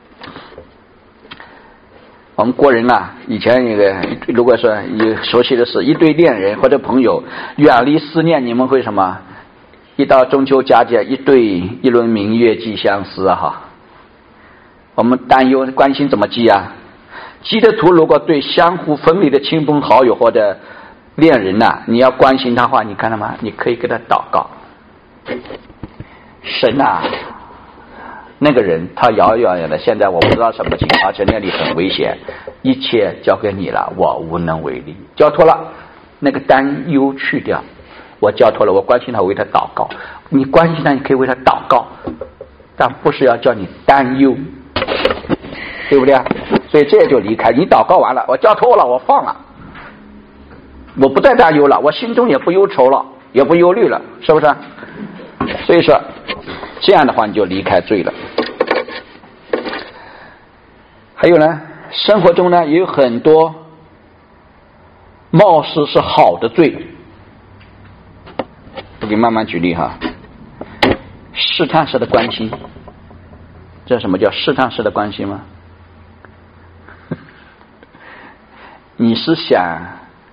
我们国人啊，以前那个如果说有熟悉的是一对恋人或者朋友远离思念，你们会什么？一到中秋佳节，一对一轮明月寄相思啊！哈，我们担忧关心怎么记啊？基督徒如果对相互分离的亲朋好友或者恋人呐、啊，你要关心他的话，你看到吗？你可以给他祷告。神啊，那个人他遥遥远的，现在我不知道什么情况，而且那里很危险，一切交给你了，我无能为力。交托了，那个担忧去掉，我交托了，我关心他，为他祷告。你关心他，你可以为他祷告，但不是要叫你担忧，对不对？所以这就离开。你祷告完了，我交托了，我放了，我不再担忧了，我心中也不忧愁了，也不忧虑了，是不是？所以说这样的话你就离开罪了。还有呢，生活中呢也有很多貌似是好的罪，我给慢慢举例哈。试探式的关心，这什么叫试探式的关心吗？你是想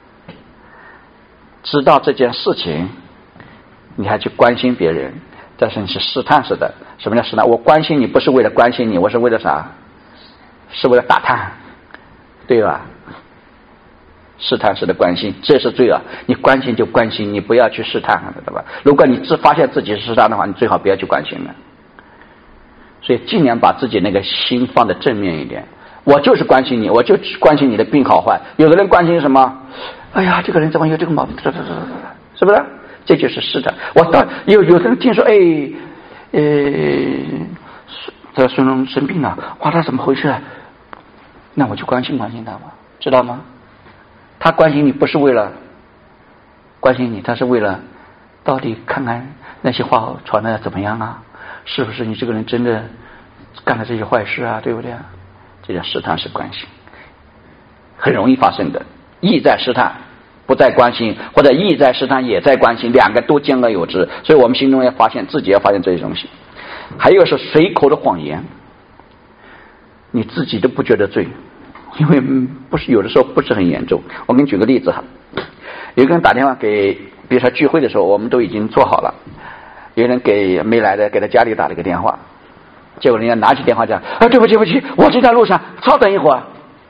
知道这件事情，你还去关心别人，但是你是试探式的。什么叫试探？我关心你不是为了关心你，我是为了啥？ 是为了打探，对吧？试探式的关心，这是罪啊！你关心就关心，你不要去试探，对吧？如果你自发现自己是试探的话，你最好不要去关心了。所以尽量把自己那个心放的正面一点。我就是关心你，我就关心你的病好坏。有的人关心什么？哎呀，这个人怎么有这个毛病？是不是？这就是试探。我到有有的人听说，哎，呃，这孙龙生病了，哇，他怎么回事啊？那我就关心关心他吧，知道吗？他关心你不是为了关心你，他是为了到底看看那些话传的怎么样啊？是不是你这个人真的干了这些坏事啊？对不对？这叫试探式关心，很容易发生的。意在试探，不在关心，或者意在试探也在关心，两个都兼而有之。所以我们心中要发现，自己要发现这些东西。还有是随口的谎言，你自己都不觉得罪，因为不是有的时候不是很严重。我给你举个例子哈，有个人打电话给，比如说聚会的时候，我们都已经做好了，有人给没来的给他家里打了个电话，结果人家拿起电话讲，啊，对不起对不起，我这条路上，稍等一会儿。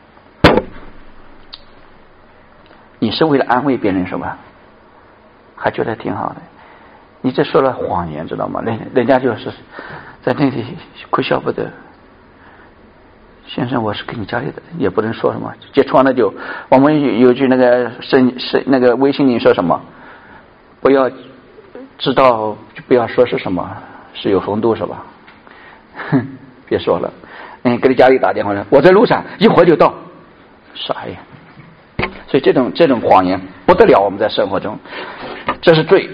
你是为了安慰别人是吧？还觉得挺好的，你这说了谎言知道吗？人人家就是在那里哭笑不得。先生，我是给你家里的，也不能说什么，揭穿了就，我们有有句那个是是那个微信里说什么，不要知道就不要说是什么，是有风度是吧？哼，别说了，嗯，给你家里打电话了，我在路上，一会儿就到，傻呀！所以这种这种谎言不得了，我们在生活中，这是罪。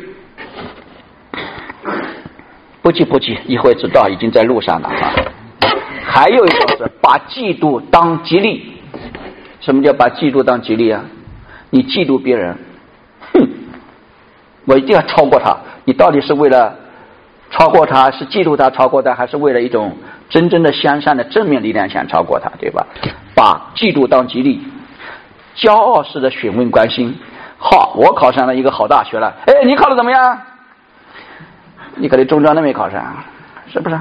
不急不急，一会儿知道，已经在路上了啊。还有一种是把嫉妒当吉利。什么叫把嫉妒当吉利啊？你嫉妒别人，哼，我一定要超过他。你到底是为了超过他，是嫉妒他超过他，还是为了一种真正的向善的正面力量想超过他，对吧？把嫉妒当吉利，骄傲式的询问关心。好，我考上了一个好大学了，哎，你考得怎么样？你可能中专都没考上，是不是？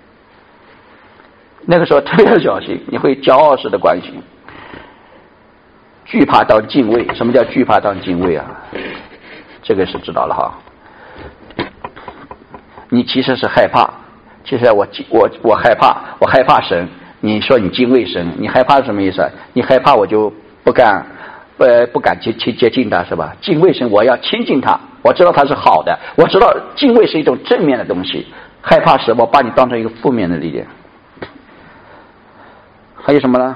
那个时候特别要小心，你会骄傲式的关心，惧怕当敬畏。什么叫惧怕当敬畏啊？这个是知道了哈。你其实是害怕，其实我我我害怕，我害怕神。你说你敬畏神，你害怕是什么意思？你害怕我就不敢呃不敢接接接近他是吧？敬畏神，我要亲近他，我知道他是好的，我知道敬畏是一种正面的东西。害怕时，我把你当成一个负面的力量。还有什么呢？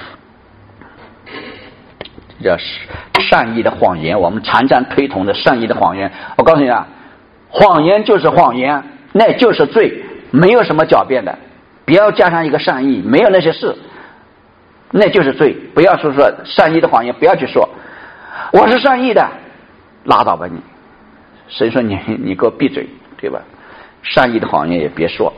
这叫善意的谎言，我们常常推崇的善意的谎言。我告诉你啊，谎言就是谎言，那就是罪，没有什么狡辩的。不要加上一个善意，没有那些事，那就是罪。不要说说善意的谎言，不要去说我是善意的，拉倒吧你。神说你你给我闭嘴，对吧？善意的谎言也别说。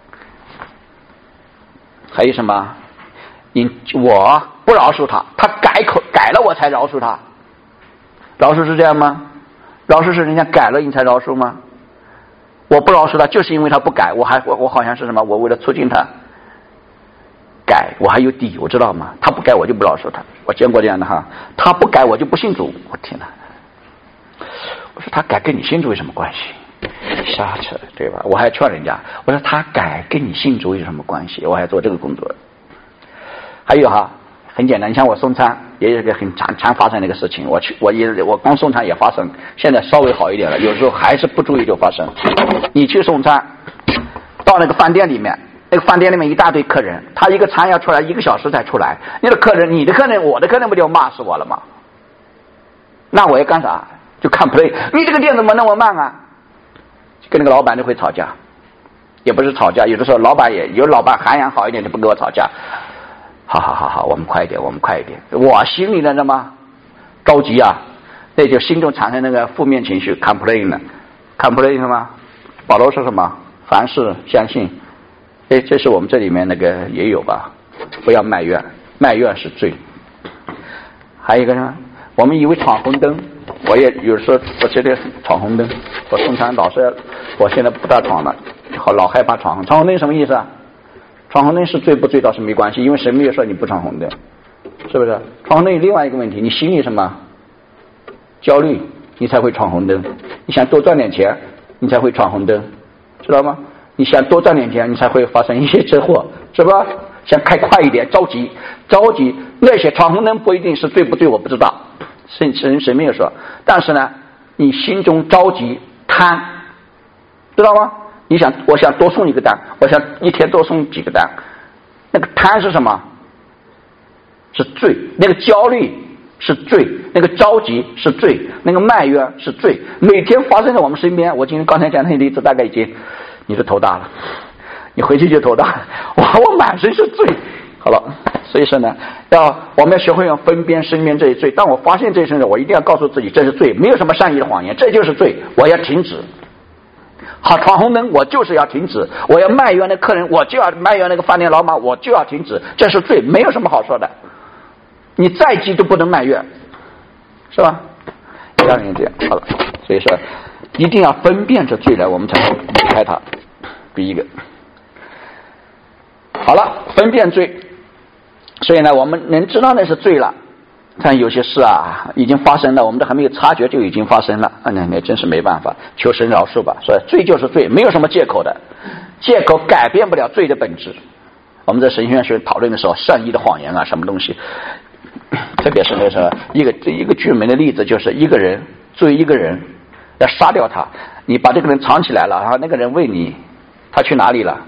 还有什么？你我不饶恕他，他改口改了我才饶恕他。饶恕是这样吗？饶恕是人家改了你才饶恕吗？我不饶恕他，就是因为他不改，我还我我好像是什么？我为了促进他改，我还有底，我知道吗？他不改我就不饶恕他。我见过这样的哈，他不改我就不信主。我天哪！我说他改跟你信主有什么关系？瞎扯，对吧？我还劝人家，我说他改跟你信主有什么关系？我还做这个工作。还有哈，很简单，你像我送餐，也有一个很常常发生的一个事情。我去，我也我刚送餐也发生，现在稍微好一点了，有时候还是不注意就发生。你去送餐，到那个饭店里面，那个饭店里面一大堆客人，他一个餐要出来一个小时才出来，那个客人，你的客人，我的客人不就骂死我了吗？那我要干啥？就看 play， 你这个店怎么那么慢啊？跟那个老板就会吵架，也不是吵架，有的时候老板也有老板涵养好一点就不跟我吵架。好好好好，我们快一点，我们快一点。我心里的什么着急啊，那就心中产生那个负面情绪 ，complain 了 ，complain 什么？保罗说什么？凡事相信。哎，这是我们这里面那个也有吧？不要埋怨，埋怨是罪。还有一个呢，我们以为闯红灯，我也有时候我觉得闯红灯，我通常老是，我现在不大闯了，好老害怕闯红。闯红灯什么意思啊？ 闯红灯是罪不罪倒是没关系，因为神没有说你不闯红灯，是不是？闯红灯有另外一个问题，你心里什么焦虑，你才会闯红灯。你想多赚点钱，你才会闯红灯，知道吗？你想多赚点钱，你才会发生一些车祸，是吧？想开快一点，着急着急，那些闯红灯不一定是对不对，我不知道，神神神没有说，但是呢，你心中着急贪，知道吗？你想，我想多送一个单，我想一天多送几个单，那个贪是什么？是罪，那个焦虑是罪，那个着急是罪，那个埋怨是罪，每天发生在我们身边。我今天刚才讲那个例子，大概已经你是头大了，你回去就头大了，哇，我满身是罪。好了，所以说呢，要我们要学会用分辨身边这一罪。当我发现这一事，我一定要告诉自己这是罪，没有什么善意的谎言，这就是罪，我要停止。好，闯红灯我就是要停止，我要埋怨那客人，我就要埋怨那个饭店老板，我就要停止，这是罪，没有什么好说的。你再急都不能埋怨，是吧？家人这样好了，所以说一定要分辨这罪来，我们才能离开它。第一个，好了，分辨罪，所以呢，我们能知道那是罪了。但有些事啊，已经发生了，我们都还没有察觉就已经发生了，啊，那那真是没办法，求神饶恕吧。所以罪就是罪，没有什么借口的，借口改变不了罪的本质。我们在神学院学讨论的时候，善意的谎言啊，什么东西，特别是那时候一个一个具名的例子，就是一个人追一个人，要杀掉他，你把这个人藏起来了，然后那个人问你，他去哪里了？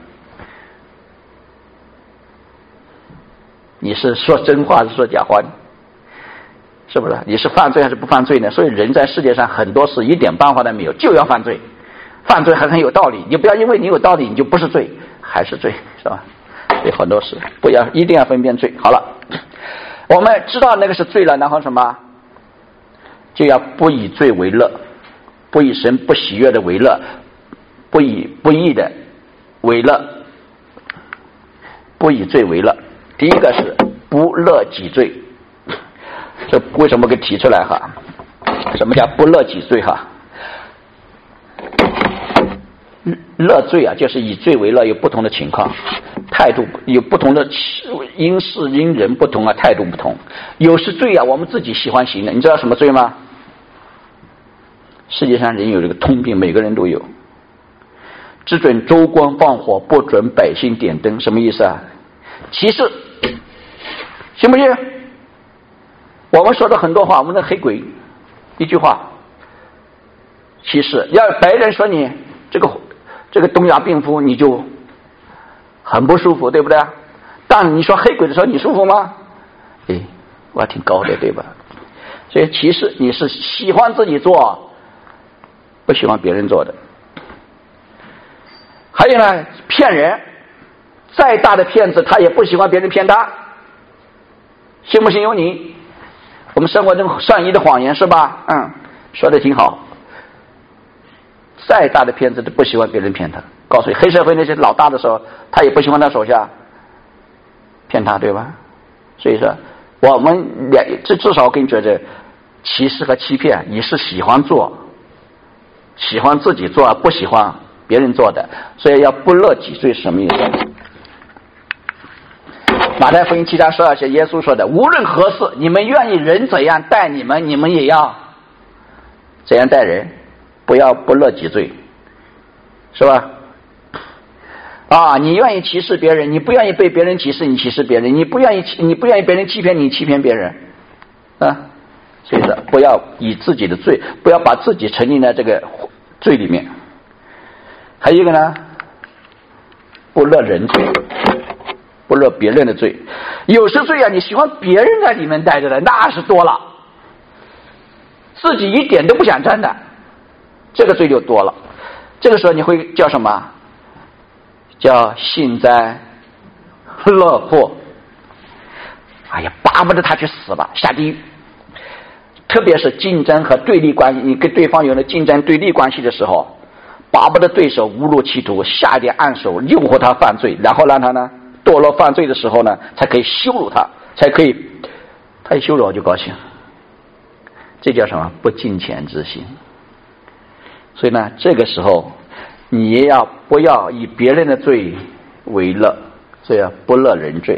你是说真话还是说假话？是不是？你是犯罪还是不犯罪呢？所以人在世界上很多事一点办法都没有，就要犯罪，犯罪还很有道理。你不要因为你有道理你就不是罪，还是罪，是吧？所以很多事不要一定要分辨罪。好了，我们知道那个是罪了，然后什么？就要不以罪为乐，不以神不喜悦的为乐，不以不义的为乐，不以罪为乐。第一个是不乐己罪。这为什么给提出来哈？什么叫不乐己罪哈？乐罪啊，就是以罪为乐，有不同的情况，态度有不同的，因事因人不同啊，态度不同。有时罪啊，我们自己喜欢行的，你知道什么罪吗？世界上人有这个通病，每个人都有。只准州官放火，不准百姓点灯，什么意思啊？歧视，行不行？我们说的很多话，我们的黑鬼，一句话，歧视。要白人说你这个这个东亚病夫，你就很不舒服，对不对？但你说黑鬼的时候，你舒服吗？哎，我还挺高的，对吧？所以歧视，你是喜欢自己做，不喜欢别人做的。还有呢，骗人，再大的骗子，他也不喜欢别人骗他，信不信由你。我们生活中善意的谎言是吧？嗯，说的挺好。再大的骗子都不喜欢别人骗他。告诉你，黑社会那些老大的时候，他也不喜欢他手下骗他，对吧？所以说，我们两这至少我跟你觉得，歧视和欺骗，你是喜欢做，喜欢自己做，不喜欢别人做的，所以要不乐己罪是什么意思？马太福音七章十二节，耶稣说的：“无论何事，你们愿意人怎样待你们，你们也要怎样待人，不要不乐己罪，是吧？啊，你愿意歧视别人，你不愿意被别人歧视，你歧视别人；你不愿意你不愿意别人欺骗你，欺骗别人，啊，所以说不要以自己的罪，不要把自己沉浸在这个罪里面。还有一个呢，不乐人罪。”不乐别人的罪，有时罪啊，你喜欢别人在里面待着的，那是多了，自己一点都不想沾的，这个罪就多了。这个时候你会叫什么？叫幸灾乐祸。哎呀，巴不得他去死吧，下地狱。特别是竞争和对立关系，你跟对方有了竞争对立关系的时候，巴不得对手误入歧途，下一点暗手，诱惑他犯罪，然后让他呢堕落犯罪的时候呢，才可以羞辱他，才可以，他一羞辱我就高兴。这叫什么？不敬虔之心。所以呢，这个时候你也要不要以别人的罪为乐， 所以啊，不乐人罪，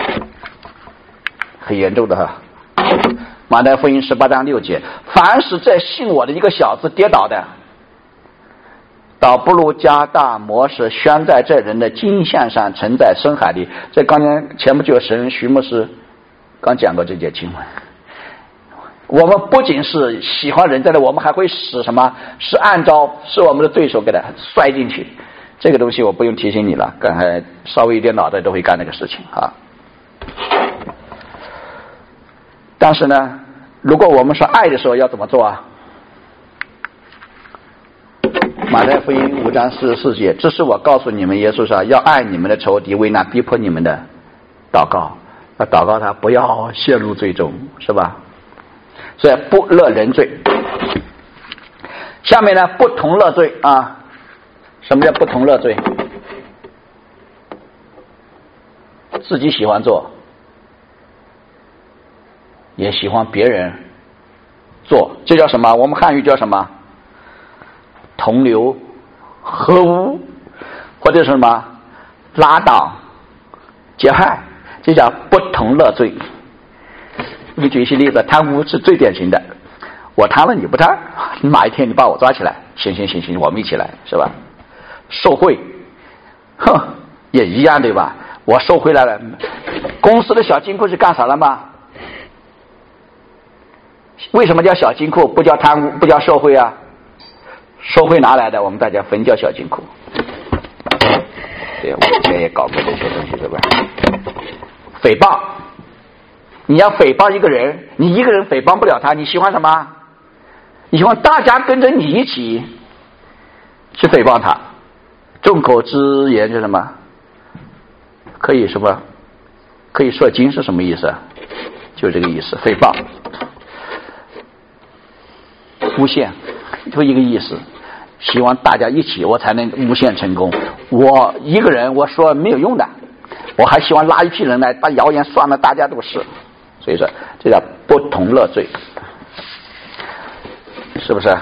很严重的哈。马太福音十八章六节，凡是在信我的一个小子跌倒的，倒不如加大磨石拴在这人的经线上，沉在深海里。这刚才前不久神徐牧师刚讲过这节经文。我们不仅是喜欢人在的，我们还会使什么？是按照是我们的对手给他摔进去。这个东西我不用提醒你了，刚才稍微一点脑袋都会干这个事情啊。但是呢，如果我们说爱的时候要怎么做啊？马太福音五章四十四节，这是我告诉你们，耶稣说要爱你们的仇敌，为那逼迫你们的祷告，要祷告他不要陷入罪中，是吧？所以不乐人罪。下面呢，不同乐罪啊。什么叫不同乐罪？自己喜欢做，也喜欢别人做，这叫什么？我们汉语叫什么？同流合污，或者是什么拉党结害，这叫不同乐罪。我给举一些例子，贪污是最典型的，我贪了你不贪，哪一天你把我抓起来，行行行行，我们一起来，是吧？受贿，哼，也一样对吧？我受贿来了，公司的小金库是干啥了吗？为什么叫小金库，不叫贪污，不叫受贿啊？受贿拿来的，我们大家分叫小金库。对，我以前也搞过这些东西，对吧？诽谤，你要诽谤一个人，你一个人诽谤不了他，你喜欢什么？你希望大家跟着你一起去诽谤他。众口之言是什么？可以什么？可以说经是什么意思？就这个意思，诽谤、诬陷，就一个意思。希望大家一起，我才能诬陷成功。我一个人我说没有用的，我还希望拉一批人来把谣言算了，大家都是。所以说，这叫不同乐罪，是不是？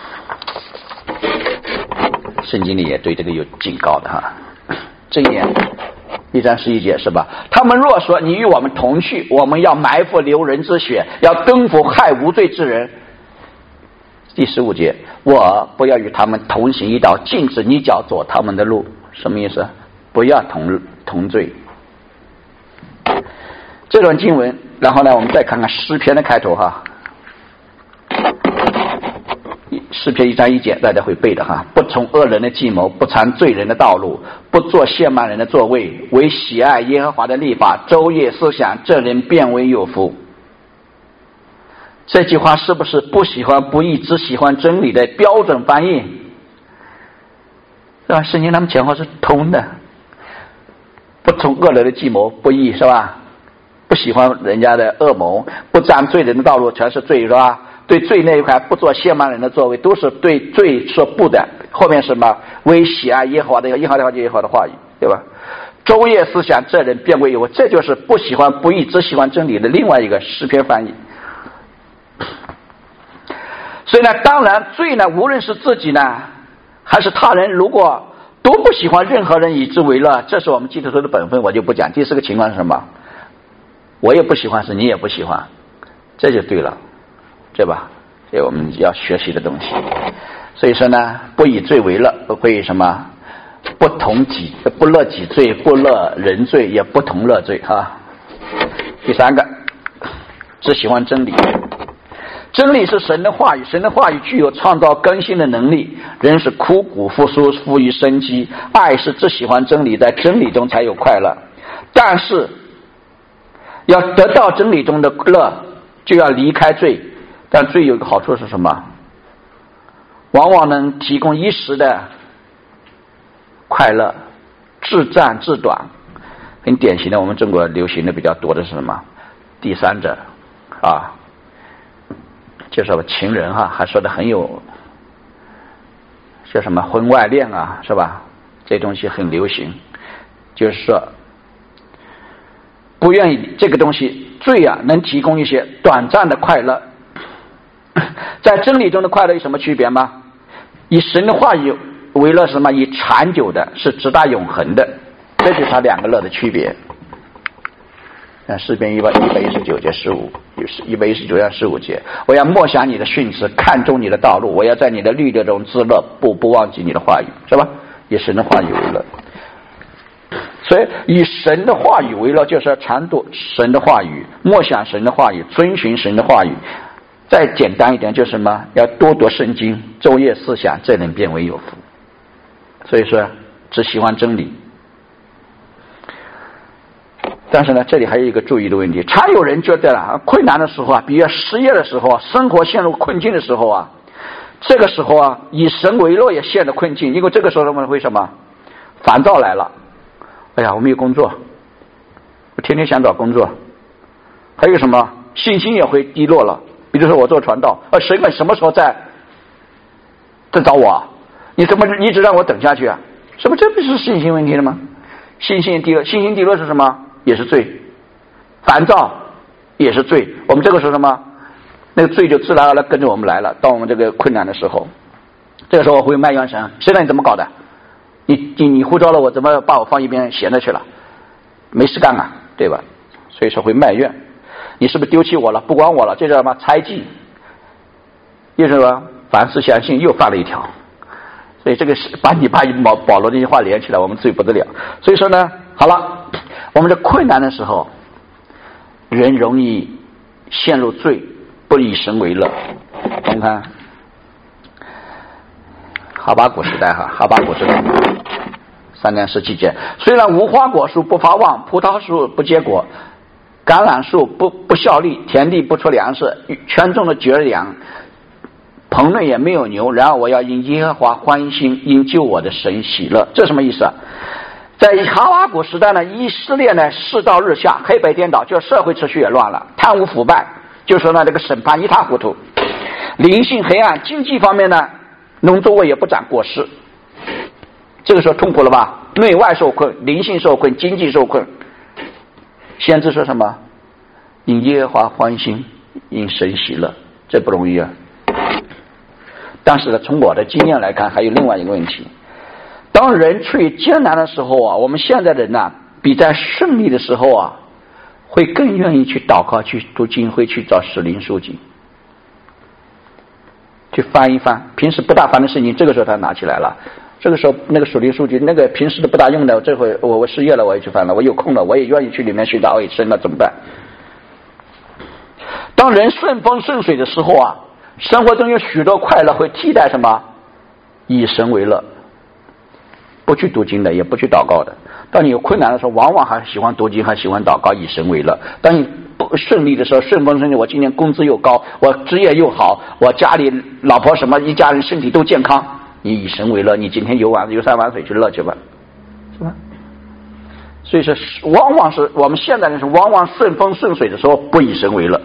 圣经里也对这个有警告的哈。箴言一章十一节是吧？他们若说你与我们同去，我们要埋伏流人之血，要蹲伏害无罪之人。第十五节，我不要与他们同行一道，禁止你脚走他们的路。什么意思？不要同同罪。这段经文，然后呢，我们再看看诗篇的开头哈。诗篇一章一节，大家会背的哈。不从恶人的计谋，不尝罪人的道路，不做亵慢人的座位，为喜爱耶和华的律法，昼夜思想，这人便为有福。这句话是不是不喜欢不义，只喜欢真理的标准翻译？是吧？圣经他们前后是通的。不从恶人的计谋，不义是吧？不喜欢人家的恶谋，不沾罪人的道路，全是罪是吧？对罪那一块不做亵慢人的作为，都是对罪说不的。后面什么？为喜爱耶和华的耶和华的耶和华的话语，对吧？昼夜思想，这人便为有福。这就是不喜欢不义，只喜欢真理的另外一个诗篇翻译。所以呢，当然罪呢，无论是自己呢，还是他人，如果都不喜欢任何人以之为乐，这是我们基督徒的本分，我就不讲。第四个情况是什么？我也不喜欢，是你也不喜欢，这就对了。对吧？这我们要学习的东西。所以说呢，不以罪为乐，会什么？不同己，不乐己罪，不乐人罪，也不同乐罪哈。第三个，只喜欢真理。真理是神的话语，神的话语具有创造更新的能力。人是枯骨复苏，富于生机。爱是只喜欢真理，在真理中才有快乐。但是要得到真理中的乐，就要离开罪。但罪有一个好处是什么？往往能提供一时的快乐，自占自短。很典型的，我们中国流行的比较多的是什么？第三者啊，就是情人哈、啊，还说的很有，叫什么婚外恋啊，是吧？这东西很流行，就是说不愿意这个东西，罪啊能提供一些短暂的快乐。在真理中的快乐有什么区别吗？以神的话语为乐是什么？以长久的，是直达永恒的。 这就是它两个乐的区别。那诗篇一百一百一十九节十五，一百一十九章十五节，我要默想你的训词，看重你的道路，我要在你的律例中自乐，不不忘记你的话语，是吧？以神的话语为乐。所以以神的话语为乐，就是要常读神的话语，默想神的话语，遵循神的话语。再简单一点就是什么？要多读圣经，昼夜思想，这能变为有福。所以说只喜欢真理。但是呢，这里还有一个注意的问题，常有人觉得啊，困难的时候啊，比如失业的时候啊，生活陷入困境的时候啊，这个时候啊，以神为乐也陷入困境，因为这个时候我们为什么烦躁来了？哎呀，我没有工作，我天天想找工作。还有什么信心也会低落了？比如说我做传道，呃，神们什么时候在在找我啊？你怎么一直让我等下去啊？什么这不是信心问题了吗？信心低落，信心低落是什么？也是罪。烦躁也是罪。我们这个时候什么？那个罪就自然而然跟着我们来了。当我们这个困难的时候，这个时候我会埋怨神，神让你怎么搞的？你你你呼召了我，怎么把我放一边闲着去了？没事干啊，对吧？所以说会埋怨，你是不是丢弃我了？不管我了？这叫什么？猜忌。又是什么？凡事相信，又犯了一条。所以这个是把你把保保罗这句话连起来，我们罪不得了。所以说呢，好了，我们在困难的时候，人容易陷入罪，不以神为乐。我们看哈巴谷时代哈，哈巴谷时代三章十七节，虽然无花果树不发旺，葡萄树不结果，橄榄树不不效力，田地不出粮食，圈中的绝粮，棚内也没有牛，然而我要因耶和华欢心，因救我的神喜乐。这什么意思啊？在哈巴谷时代呢，以色列呢世道日下，黑白颠倒，就社会秩序也乱了，贪污腐败，就说呢这个审判一塌糊涂，灵性黑暗，经济方面呢农作物也不长果实，这个时候痛苦了吧？内外受困，灵性受困，经济受困。先知说什么？因耶和华欢心，因神喜乐，这不容易啊。但是呢，从我的经验来看，还有另外一个问题，当人处于艰难的时候啊，我们现在人呢、啊，比在顺利的时候啊，会更愿意去祷告，去读经，会去找使灵书籍，去翻一翻平时不大翻的事情，这个时候他拿起来了。这个时候那个属灵数据，那个平时都不大用的，这回我我失业了，我也去翻了，我有空了，我也愿意去里面寻找，哎，神了怎么办？当人顺风顺水的时候啊，生活中有许多快乐会替代什么？以神为乐，不去读经的，也不去祷告的。当你有困难的时候，往往还喜欢读经，还喜欢祷告，以神为乐。当你不顺利的时候，顺风顺水，我今年工资又高，我职业又好，我家里老婆什么一家人身体都健康，你以神为乐，你今天游玩游山玩水去乐去吧，是吧？所以说，往往是我们现代人是往往顺风顺水的时候不以神为乐。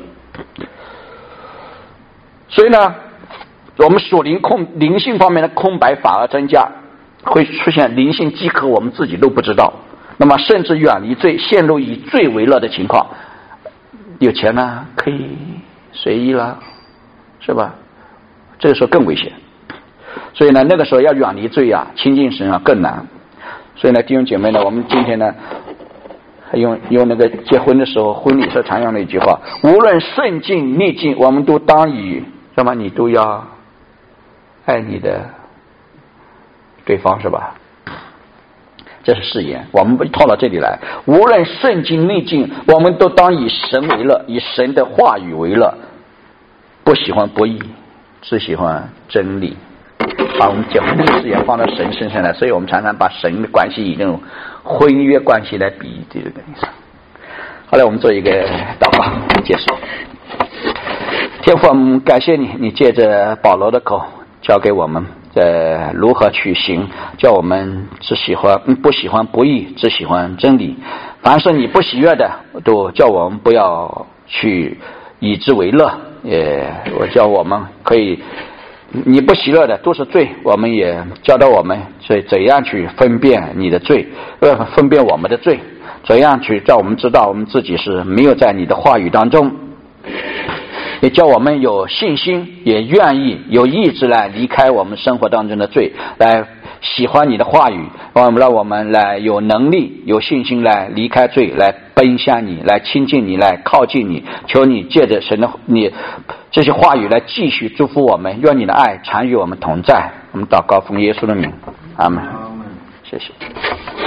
所以呢，我们属灵空灵性方面的空白反而增加，会出现灵性饥渴，我们自己都不知道。那么甚至远离罪，陷入以罪为乐的情况。有钱呢，可以随意了，是吧？这个时候更危险。所以呢，那个时候要远离罪啊，亲近神啊，更难。所以呢，弟兄姐妹呢，我们今天呢，还用用那个结婚的时候，婚礼时常用的一句话：无论顺境逆境，我们都当以什么？你都要爱你的对方，是吧？这是誓言，我们套到这里来。无论顺境逆境，我们都当以神为乐，以神的话语为乐，不喜欢不义，只喜欢真理。把我们结婚这个誓言放到神身上来，所以我们常常把神的关系以那种婚约关系来比喻这个意思。好了，我们做一个祷告结束。天父，我们感谢你，你借着保罗的口教给我们在如何去行，叫我们只喜欢不喜欢不义，只喜欢真理。凡是你不喜悦的，都叫我们不要去以之为乐。也我叫我们可以，你不喜乐的都是罪，我们也教导我们所以怎样去分辨你的罪，呃，分辨我们的罪，怎样去让我们知道我们自己是没有在你的话语当中。也叫我们有信心，也愿意有意志来离开我们生活当中的罪，来喜欢你的话语，让让我们来有能力、有信心来离开罪，来奔向你，来亲近你，来靠近你。求你借着神的你这些话语来继续祝福我们，愿你的爱常与我们同在。我们祷告奉耶稣的名，阿门。谢谢。